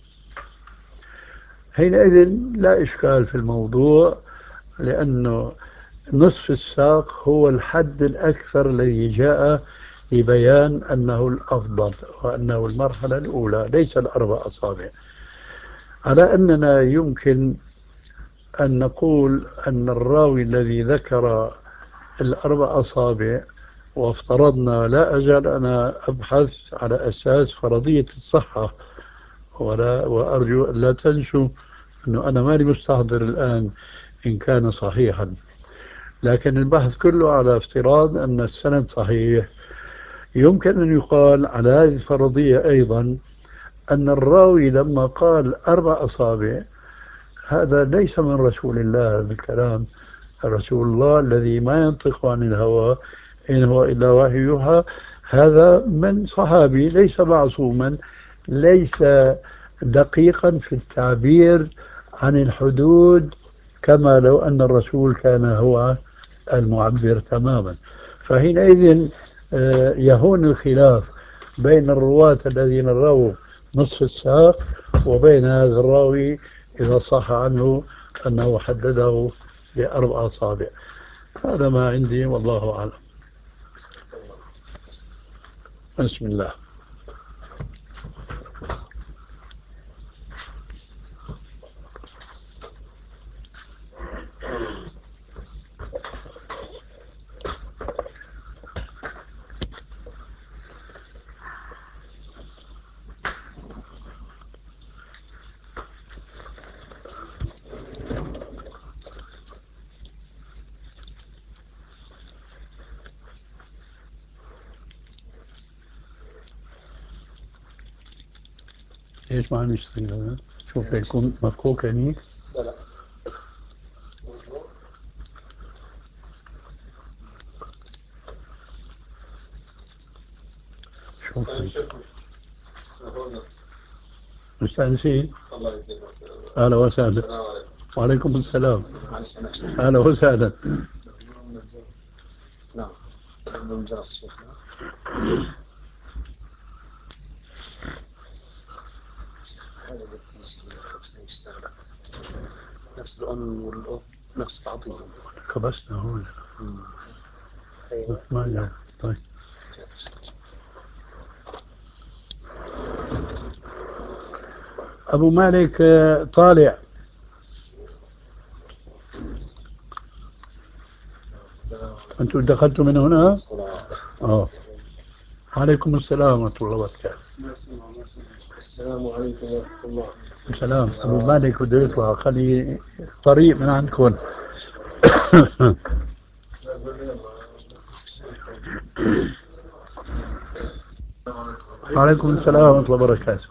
حينئذ لا إشكال في الموضوع، لأنه نصف الساق هو الحد الأكثر الذي جاء لبيان أنه الأفضل وأنه المرحلة الأولى ليس الأربع أصابع. على أننا يمكن أن نقول أن الراوي الذي ذكر الأربع أصابع، وافترضنا، لا أزال أنا أبحث على أساس فرضية الصحة، ولا وأرجو أن لا تنسوا أنه أنا مالي مستحضر الآن إن كان صحيحا، لكن البحث كله على افتراض أن السند صحيح. يمكن أن يقال على هذه الفرضية أيضا أن الراوي لما قال أربع أصابع هذا ليس من رسول الله، بالكلام رسول الله الذي ما ينطق عن الهوى إن هو إلا وحي يوحى، هذا من صحابي ليس معصوما، ليس دقيقا في التعبير عن الحدود كما لو أن الرسول كان هو المعبر تماما. فحينئذ يهون الخلاف بين الرواة الذين رووا نصف الساق وبين هذا الراوي إذا صح عنه أنه حدده بأربع أصابع. هذا ما عندي والله أعلم. بسم الله. ايش ما عم يشتغل هذا؟ شوف يكون مفكوك هنيك. لا لا شوف مستأنسين. الله يجزيك. اهلا وسهلا. السلام عليكم. وعليكم السلام. اهلا وسهلا. نعم. بالمجرس شيخنا. هذا اللي اشتغلت نفس الأم والأخ نفس بعضهم. كبسنا هون. ما جاء. طيب. أبو مالك طالع. أنتم دخلتم من هنا؟ آه. عليكم السلام ورحمة الله وبركاته. السلام عليكم ورحمة الله. السلام. أبو مالك بده يطلع، خلي طريق من عندكم. عليكم السلام ورحمة الله وبركاته.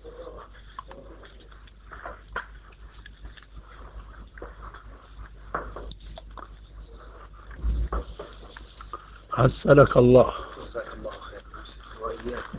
عسلك الله. جزاك الله خير وإياكم.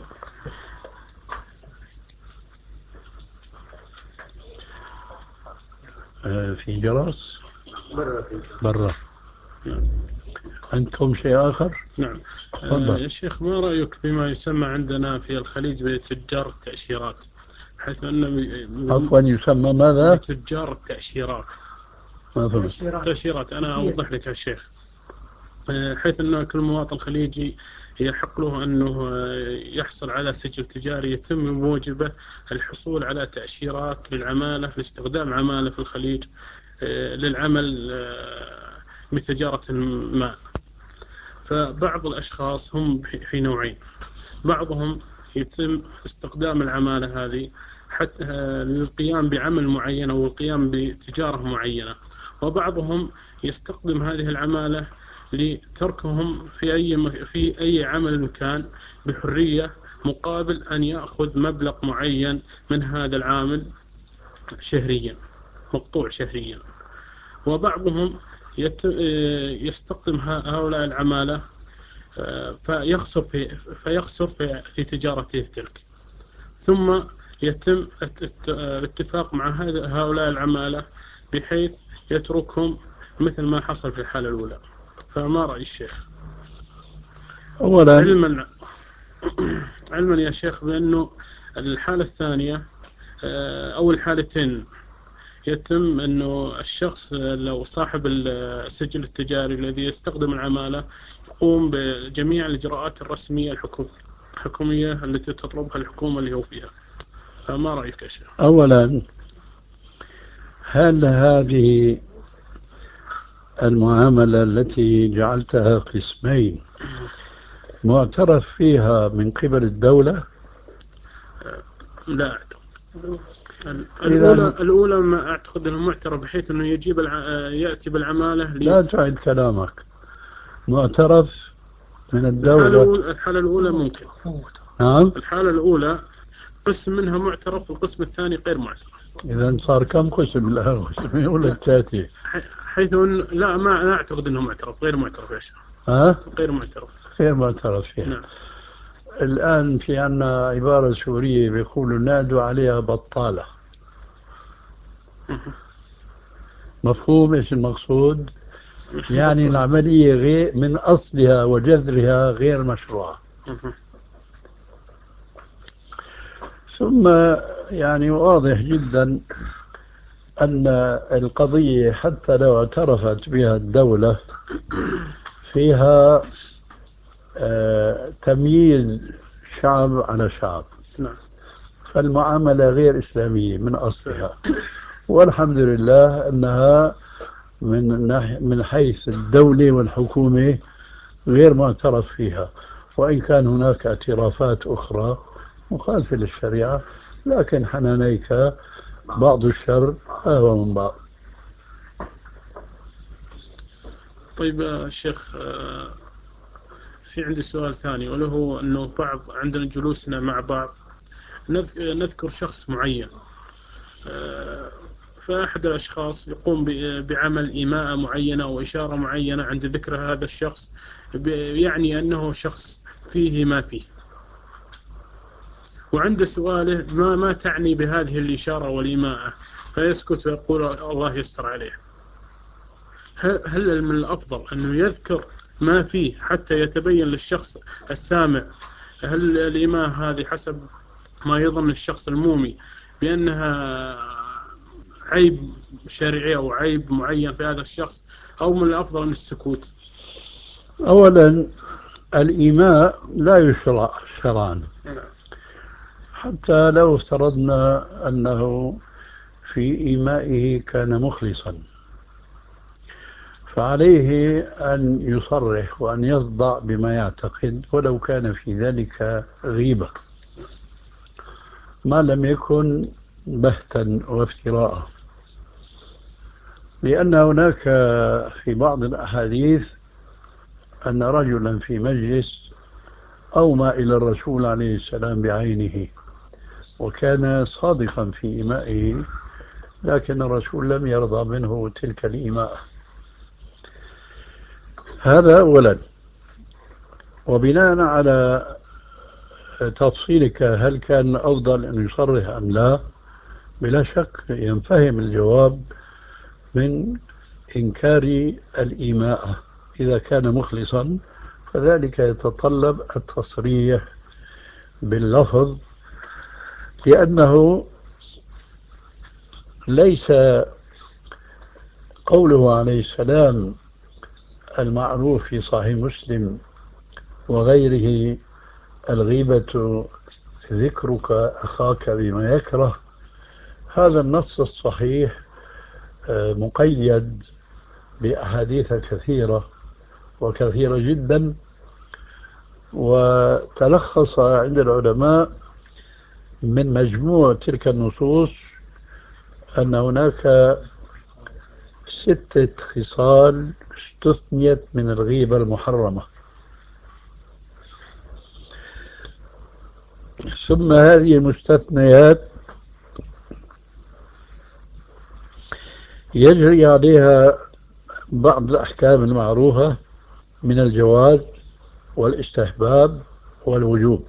آه في جرس برا برا. عندكم شيء آخر؟ نعم. تفضل. آه يا شيخ، ما رأيك بما يسمى عندنا في الخليج بتجار التأشيرات، حيث أن عفوا يسمى ماذا؟ بتجار التأشيرات. ما فهمت. تأشيرات أنا أوضح لك يا شيخ. حيث أن كل مواطن خليجي يحق له أنه يحصل على سجل تجاري يتم بموجبه الحصول على تأشيرات للعمالة لاستخدام عمالة في الخليج للعمل بتجارة ما. فبعض الأشخاص هم في نوعين، بعضهم يتم استخدام العمالة هذه حتى للقيام بعمل معين أو القيام بتجارة معينة، وبعضهم يستخدم هذه العمالة لتركهم في أي في أي عمل كان بحرية مقابل أن يأخذ مبلغ معين من هذا العامل شهريا، مقطوع شهريا. وبعضهم يستخدم هؤلاء العمالة فيخسر في فيخسر في, في تجارته تلك، ثم يتم الاتفاق مع هؤلاء العمالة بحيث يتركهم مثل ما حصل في الحالة الأولى. فما رأي الشيخ؟ أولا علما علما يا شيخ بأنه الحالة الثانية أو الحالتين يتم أنه الشخص لو صاحب السجل التجاري الذي يستخدم العمالة يقوم بجميع الإجراءات الرسمية الحكومية التي تطلبها الحكومة اللي هو فيها. فما رأيك يا شيخ؟ أولا، هل هذه المعاملة التي جعلتها قسمين معترف فيها من قبل الدولة؟ لا أعتقد. الأولى الأولى ما أعتقد أنه معترف بحيث أنه يجيب الع... يأتي بالعمالة لي... لا تعد كلامك. معترف من الدولة. الحالة الأولى, الحالة الأولى ممكن. نعم. الحالة الأولى قسم منها معترف والقسم الثاني غير معترف. إذا صار كم قسم؟ لا قسم ولا ثلاثة؟ حيث أن لا ما أنا أعتقد أنه معترف، غير معترف يا شيخ. ها؟ غير معترف. غير معترف فيها. نعم. الآن في عنا عبارة سورية بيقولوا نادوا عليها بطالة. مفهوم إيش المقصود؟ يعني العملية غير من أصلها وجذرها غير مشروعة. ثم يعني واضح جدا أن القضية حتى لو اعترفت بها الدولة فيها آه تمييز شعب على شعب، فالمعاملة غير إسلامية من أصلها. والحمد لله أنها من من حيث الدولة والحكومة غير معترف فيها، وإن كان هناك اعترافات أخرى مخالفة للشريعة، لكن حنانيك بعض الشر أهوى من بعض. طيب الشيخ، في عندي سؤال ثاني، وله أنه بعض عندنا جلوسنا مع بعض نذكر شخص معين، فأحد الأشخاص يقوم بعمل إيماءة معينة أو إشارة معينة عند ذكر هذا الشخص، يعني أنه شخص فيه ما فيه، وعند سؤاله ما ما تعني بهذه الإشارة والإيماءة، فيسكت ويقول الله يستر عليه. هل من الأفضل أنه يذكر ما فيه حتى يتبين للشخص السامع هل الإيماء هذه حسب ما يظن الشخص المومي بأنها عيب شرعي أو عيب معين في هذا الشخص، أو من الأفضل من السكوت؟ أولا الإيماء لا يشرع شرعا، حتى لو افترضنا أنه في إيمائه كان مخلصا، فعليه أن يصرح وأن يصدع بما يعتقد ولو كان في ذلك غيبة، ما لم يكن بهتا وافتراء. لأن هناك في بعض الأحاديث أن رجلا في مجلس أومى إلى الرسول عليه السلام بعينه، وكان صادقا في إيمائه، لكن الرسول لم يرضى منه تلك الإيماء. هذا أولا. وبناء على تفصيلك هل كان أفضل أن يصرح أم لا، بلا شك ينفهم الجواب من إنكار الإيماء. إذا كان مخلصا فذلك يتطلب التصريح باللفظ، لأنه ليس قوله عليه السلام المعروف في صحيح مسلم وغيره الغيبة ذكرك أخاك بما يكره، هذا النص الصحيح مقيد بأحاديث كثيرة وكثيرة جدا، وتلخص عند العلماء من مجموع تلك النصوص أن هناك ستة خصال استثنيت من الغيبة المحرمة. ثم هذه المستثنيات يجري عليها بعض الأحكام المعروفة من الجواز والاستحباب والوجوب.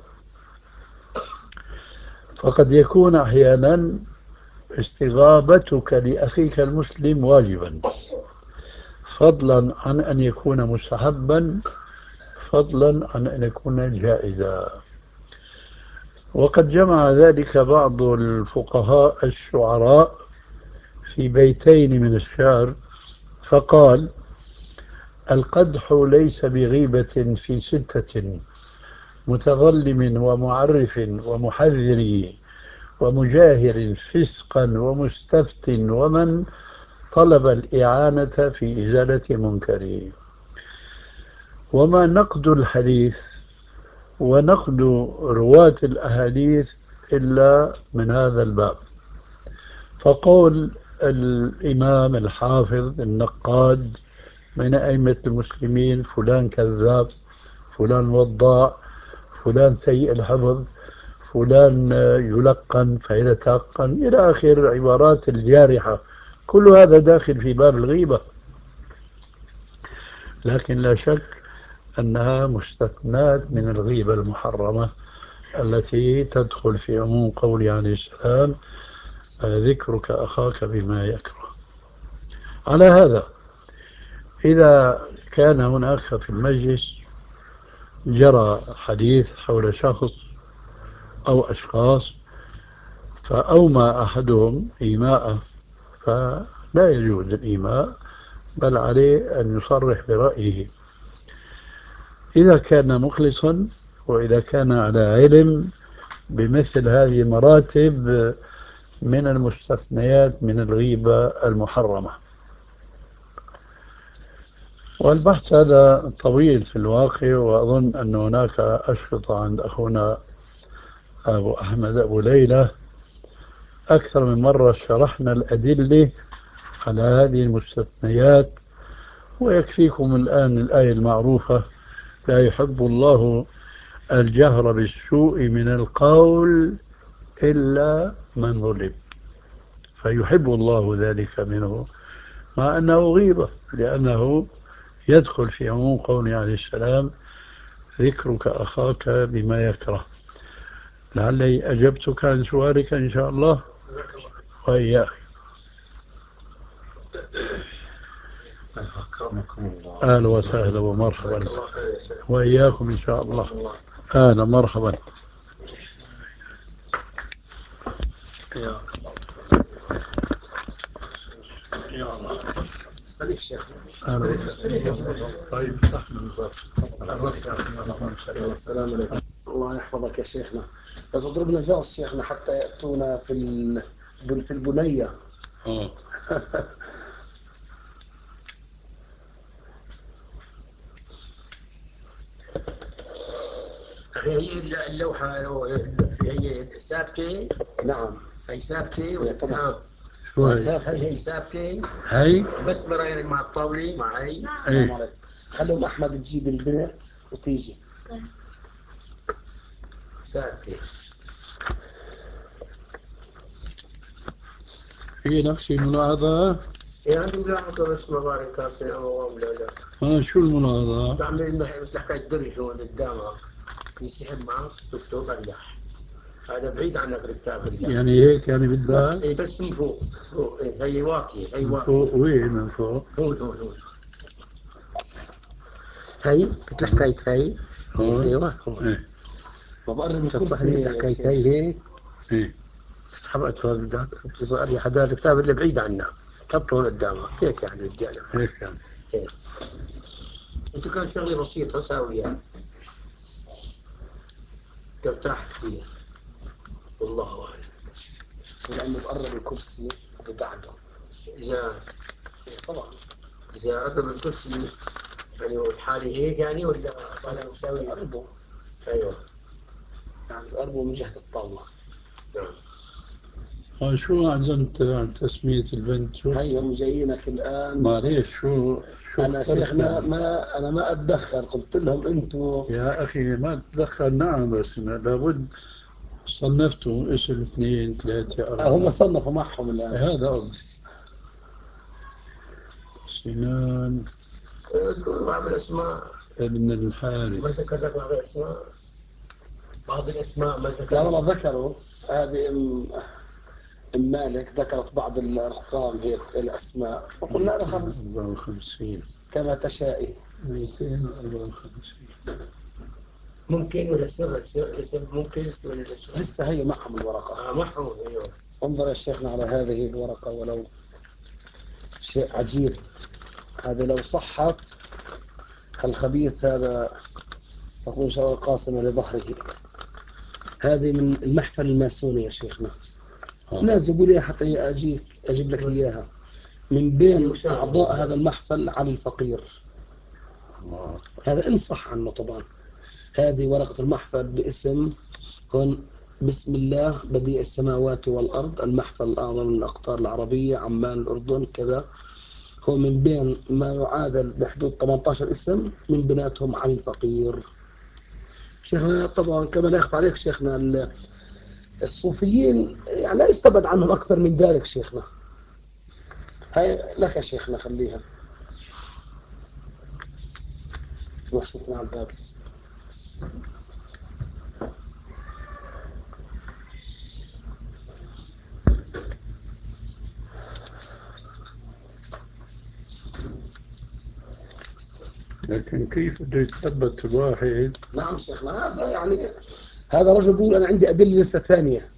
فقد يكون أحيانا استغابتك لأخيك المسلم واجبا، فضلا عن أن يكون مستحبا، فضلا عن أن يكون جائزا. وقد جمع ذلك بعض الفقهاء الشعراء في بيتين من الشعر فقال: القدح ليس بغيبة في ستة، متظلم ومعرف ومحذر ومجاهر فسقا ومستفت ومن طلب الإعانة في إزالة منكره. وما نقد الحديث ونقد رواة الأحاديث إلا من هذا الباب. فقول الإمام الحافظ النقاد من أئمة المسلمين فلان كذاب، فلان وضاع، فلان سيء الحفظ، فلان يلقن فيتقن، إلى آخر العبارات الجارحة، كل هذا داخل في باب الغيبة. لكن لا شك أنها مستثنات من الغيبة المحرمة التي تدخل في عموم قوله عليه السلام ذكرك أخاك بما يكره. على هذا إذا كان هناك في المجلس جرى حديث حول شخص أو أشخاص فأومى أحدهم إيماءه فلا يجوز الإيماء، بل عليه أن يصرح برأيه إذا كان مخلصا وإذا كان على علم بمثل هذه المراتب من المستثنيات من الغيبة المحرمة. والبحث هذا طويل في الواقع، وأظن أن هناك أشرطة عند أخونا أبو أحمد أبو ليلى أكثر من مرة شرحنا الأدلة على هذه المستثنيات، ويكفيكم الآن الآية المعروفة لا يحب الله الجهر بالسوء من القول إلا من ظلم، فيحب الله ذلك منه مع أنه غيبة، لأنه يدخل في عموم قوله عليه السلام ذكرك أخاك بما يكره. لعلي أجبتك عن سؤالك إن شاء الله وإياك. أهلا وسهلا ومرحبا وإياكم إن شاء الله. أهلا مرحبا. يا يا الله استريح شيخ. طيب السلام عليكم. الله يحفظك يا شيخنا. لا تضربنا جرس شيخنا حتى يأتونا في ال... في البنية. اه هي اللوحة هي ثابتة. نعم هي ثابتة طبعا. هي هي ثابتة. هي بس براي مع الطاولة مع هي. السلام عليكم. خلهم أحمد تجيب البنت وتيجي. ثابتة. في نفس الملاحظة. إيه عندي ملاحظة بس ما بعرف كابتن أو ولا لا. ها شو الملاحظة؟ تعمل مثل حكاية درج هون قدامك يسحب معك تكتب أريح. هذا بعيد عنك الكتاب. يعني هيك يعني بدها؟ إيه بس من فوق فوق إيه هي واطية هي من واطية. فوق وين من فوق؟ هون هون هون. هي مثل حكاية هي. هون؟ ايوه هون. ايه. بقرب الكرسي مثل حكاية هي هيك. ايه. تسحب أكثر بدك تبقى أريح. هذا الكتاب اللي بعيد عنك تحطه هون قدامك هيك يعني بدي أنا. هيك يعني. هيك. أنت كان شغلة بسيطة ساويها. ترتاح كثير. والله أعلم. لأنه بقرب الكرسي ببعده. إذا طبعا إذا قرب الكرسي يعني حالي هيك يعني ولا أنا مساوي بقربه. أيوه. يعني بقربه من جهة الطاولة. نعم. ها شو أعزمت عن تسمية البنت؟ شو؟ هيهم جايينك الآن. معليش شو شو أنا اخترت شيخنا يعني؟ ما أنا ما أتدخل. قلت لهم أنتوا يا أخي ما تدخل. نعم بس لابد صنفتوا اسم اثنين ثلاثة أربعة. هم صنفوا معهم الآن. هذا قصدي. سنان اذكر بعض الأسماء. ابن ما الحارث. ذكر لك بعض الأسماء. بعض الأسماء ما ذكر. لا والله ذكروا. هذه أم أم مالك ذكرت بعض الأرقام هيك الأسماء وقلنا لها خلص أربعة وخمسين. كما تشائي. مئتين وأربعة وخمسين. ممكن ولا سر السر السر ممكن ولا السر. لسه هي معهم الورقة. آه معهم أيوه. انظر يا شيخنا على هذه الورقة ولو شيء عجيب. هذا لو صحت الخبيث هذا تكون شر القاسمة لظهره. هذه من المحفل الماسوني يا شيخنا. ناس يقول لي حتى أجيك أجيب لك إياها. من بين أعضاء هذا المحفل علي الفقير. هذا إن صح عنه طبعا. هذه ورقة المحفل باسم هون بسم الله بديع السماوات والأرض المحفل الأعظم من الأقطار العربية عمان الأردن كذا. هو من بين ما يعادل بحدود ثمانية عشر اسم من بيناتهم علي الفقير. شيخنا طبعا كما لا يخفى عليك شيخنا الصوفيين يعني لا يستبعد عنهم أكثر من ذلك شيخنا. هاي لك يا شيخنا خليها. وشكرا على الباب. لكن كيف بده يتثبت الواحد؟ نعم شيخنا، هذا يعني هذا رجل بيقول أنا عندي أدلة لسه ثانية.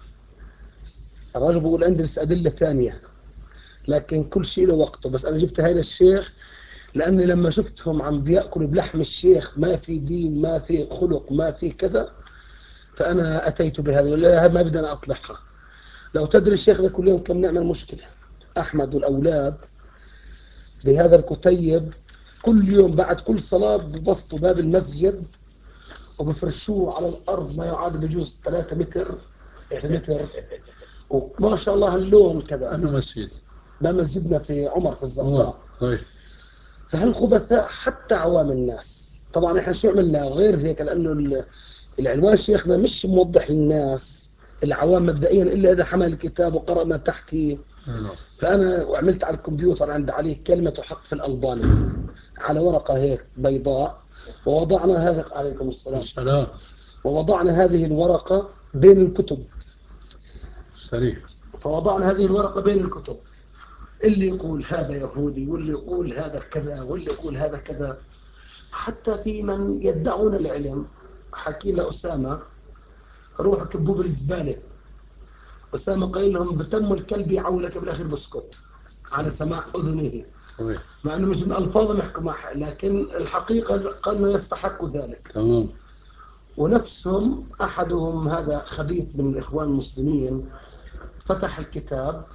الرجل بيقول عندي لسه أدلة ثانية، لكن كل شيء له وقته. بس أنا جبت هاي للشيخ لأني لما شفتهم عم بيأكلوا بلحم الشيخ ما في دين، ما في خلق، ما في كذا، فأنا أتيت بهذا. لا ما بدنا أطلعها. لو تدري الشيخ كل يوم كم نعمل مشكلة. أحمد والأولاد بهذا الكتيب كل يوم بعد كل صلاة ببسطوا باب المسجد وبفرشوه على الأرض ما يعادل بجوز ثلاثة متر متر وما شاء الله اللون كذا. أنا مسجد ما مسجدنا في عمر في الزرقاء. عمر طيب. فهالخبثاء حتى عوام الناس. طبعا احنا شو عملنا غير هيك، لأنه ال- العنوان شيخنا مش موضح للناس العوام مبدئيا إلا إذا حمل الكتاب وقرأ ما تحته. نعم. فأنا وعملت على الكمبيوتر عند عليه كلمة حق في الألباني على ورقة هيك بيضاء، ووضعنا هذا عليكم السلام السلام. ووضعنا هذه الورقة بين الكتب. سريع. فوضعنا هذه الورقة بين الكتب، اللي يقول هذا يهودي واللي يقول هذا كذا واللي يقول هذا كذا. حتى في من يدعون العلم حكي له أسامة روح كبوه بالزبالة. أسامة قال لهم بتم الكلب يعولك بالأخير بسكت على سماع أذنه، طيب. مع أنه مش من ألفاظهم يحكوا معها، لكن الحقيقة قال أنه يستحق ذلك. تمام. ونفسهم أحدهم هذا خبيث من الإخوان المسلمين فتح الكتاب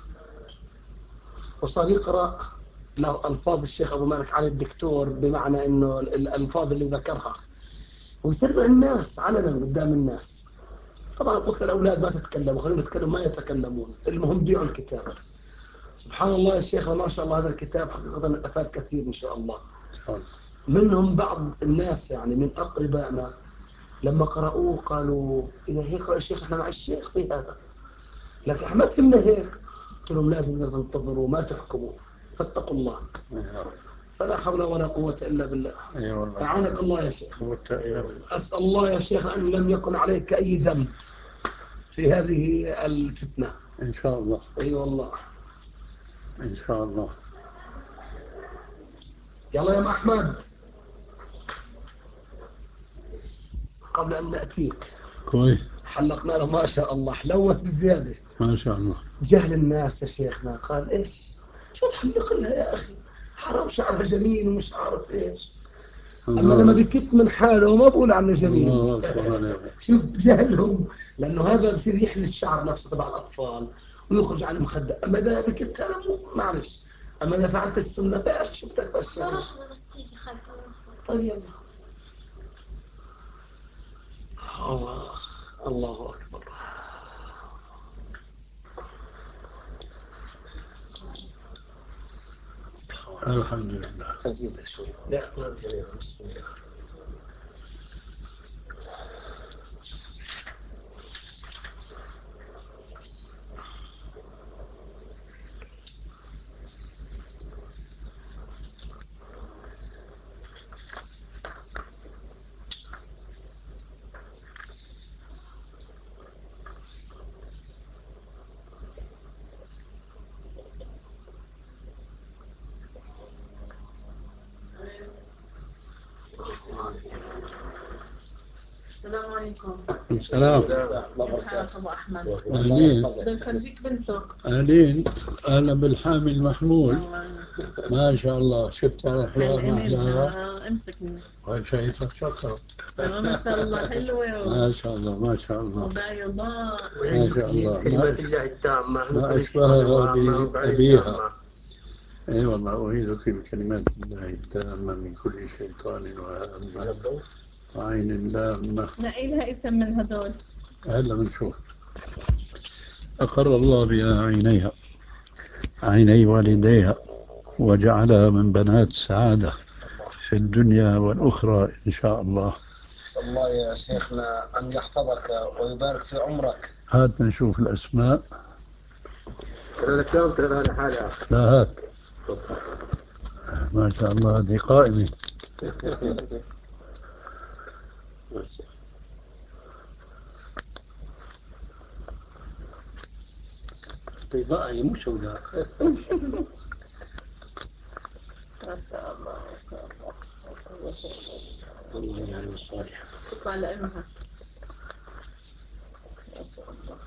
وصار يقرأ له ألفاظ الشيخ أبو مالك علي الدكتور، بمعنى أنه الألفاظ اللي ذكرها ويسرع الناس علنا قدام الناس. طبعا قلت للأولاد ما تتكلموا، خليهم يتكلموا ما يتكلمون، المهم بيعوا الكتاب. سبحان الله يا شيخ ما شاء الله هذا الكتاب حقيقة أفاد كثير إن شاء الله. منهم بعض الناس يعني من أقربائنا لما قرأوه قالوا إذا هيك يا شيخ إحنا مع الشيخ في هذا، لكن إحنا ما فهمنا هيك. قلت لهم لازم لازم تنتظروا ما تحكموا، فاتقوا الله. فلا حول ولا قوة إلا بالله. أعانك الله يا شيخ. أسأل الله يا شيخ أن لم يكن عليك أي ذنب في هذه الفتنة إن شاء الله. أي أيوة والله إن شاء الله. يلا يا أم أحمد قبل أن نأتيك كويس. حلقنا له ما شاء الله حلوت بزيادة ما شاء الله. جهل الناس يا شيخنا قال إيش شو تحلق لها يا أخي حرام شعرها جميل ومش عارف إيش. أما لما بكت من حاله ما بقول عنه جميل. شوف جهلهم، لأنه هذا بصير يحلي الشعر نفسه تبع الأطفال ويخرج عن المخدة. أما إذا بكت هذا معلش، أما إذا فعلت السنة فيا شو بدك بس. طيب يلا. الله الله أكبر. الحمد لله. أزيد شوي. لا ما بجري. بسم الله. السلام عليكم. السلام. كيف أبو أحمد؟ أهلين. بدنا نخرجيك بنته. أهلين. أنا بالحامل المحمول. ما شاء الله شفت أحلام أحلاها. امسكني. وشايفة شكرا. ما شاء الله حلوة. ما شاء الله ما شاء الله. وبيضاء. ما شاء الله. كلمات الله التامة. ما أشبهها بأبيها. اي والله أعيذك بكلمات الله التامة من كل شيطان وهامة وعين لامة. نقيلها اسم من هدول. هلا بنشوف. أقر الله بها عينيها عيني والديها وجعلها من بنات السعادة في الدنيا والأخرى إن شاء الله. أسأل الله يا شيخنا أن يحفظك ويبارك في عمرك. هات نشوف الأسماء. ترى الكلام ترى هذا حالة. لا هات. ما شاء الله هذه قائمة. طيباء مش سوداء. ما شاء الله ما شاء الله. الله يعني الصالح. تطلع لأمها. ما شاء الله.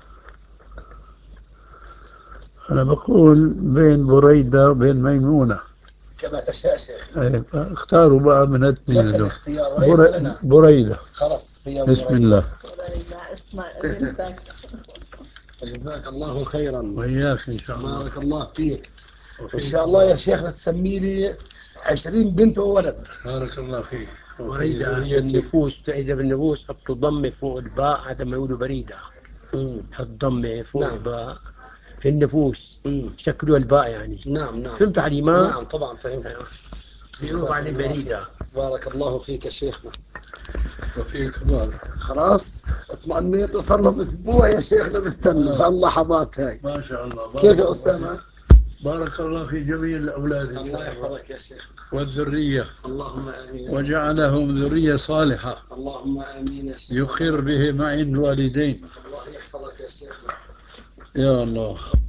أنا بقول بين بريدة وبين ميمونة. كما تشاء شيخ. إيه، اختاروا بقى من الاثنين لك هذول. الاختيار وليس بري... لنا. بريدة. خلاص هي بسم بريدة. الله. لا اسمع بنتك. جزاك الله خيرا. وإياك إن شاء الله. بارك الله فيك. إن شاء الله يا شيخنا تسمي لي عشرين بنت وولد. بارك الله فيك. بريدة النفوس، إذا بالنفوس حطوا ضمة فوق الباء هذا ما يقولوا بريدة. حط ضمة فوق نعم. الباء في النفوس. مم. شكلوا الباء يعني. نعم نعم. فهمت علي ما؟ نعم طبعا فهمت. بيقولوا عن بريدة. بارك الله فيك يا شيخنا. وفيك بارك. خلاص اطمئنيت وصار له اسبوع يا شيخنا بستنى آه. اللحظات هاي. ما شاء الله. بارك كيف يا الله اسامه؟ فيك. بارك الله في جميع الأولاد إن الله شاء الله. يحفظك يا شيخ. والذرية. اللهم امين. وجعلهم ذرية صالحة اللهم امين يا شيخ. يقر بهم عند الوالدين. الله يحفظك يا شيخنا. يا الله.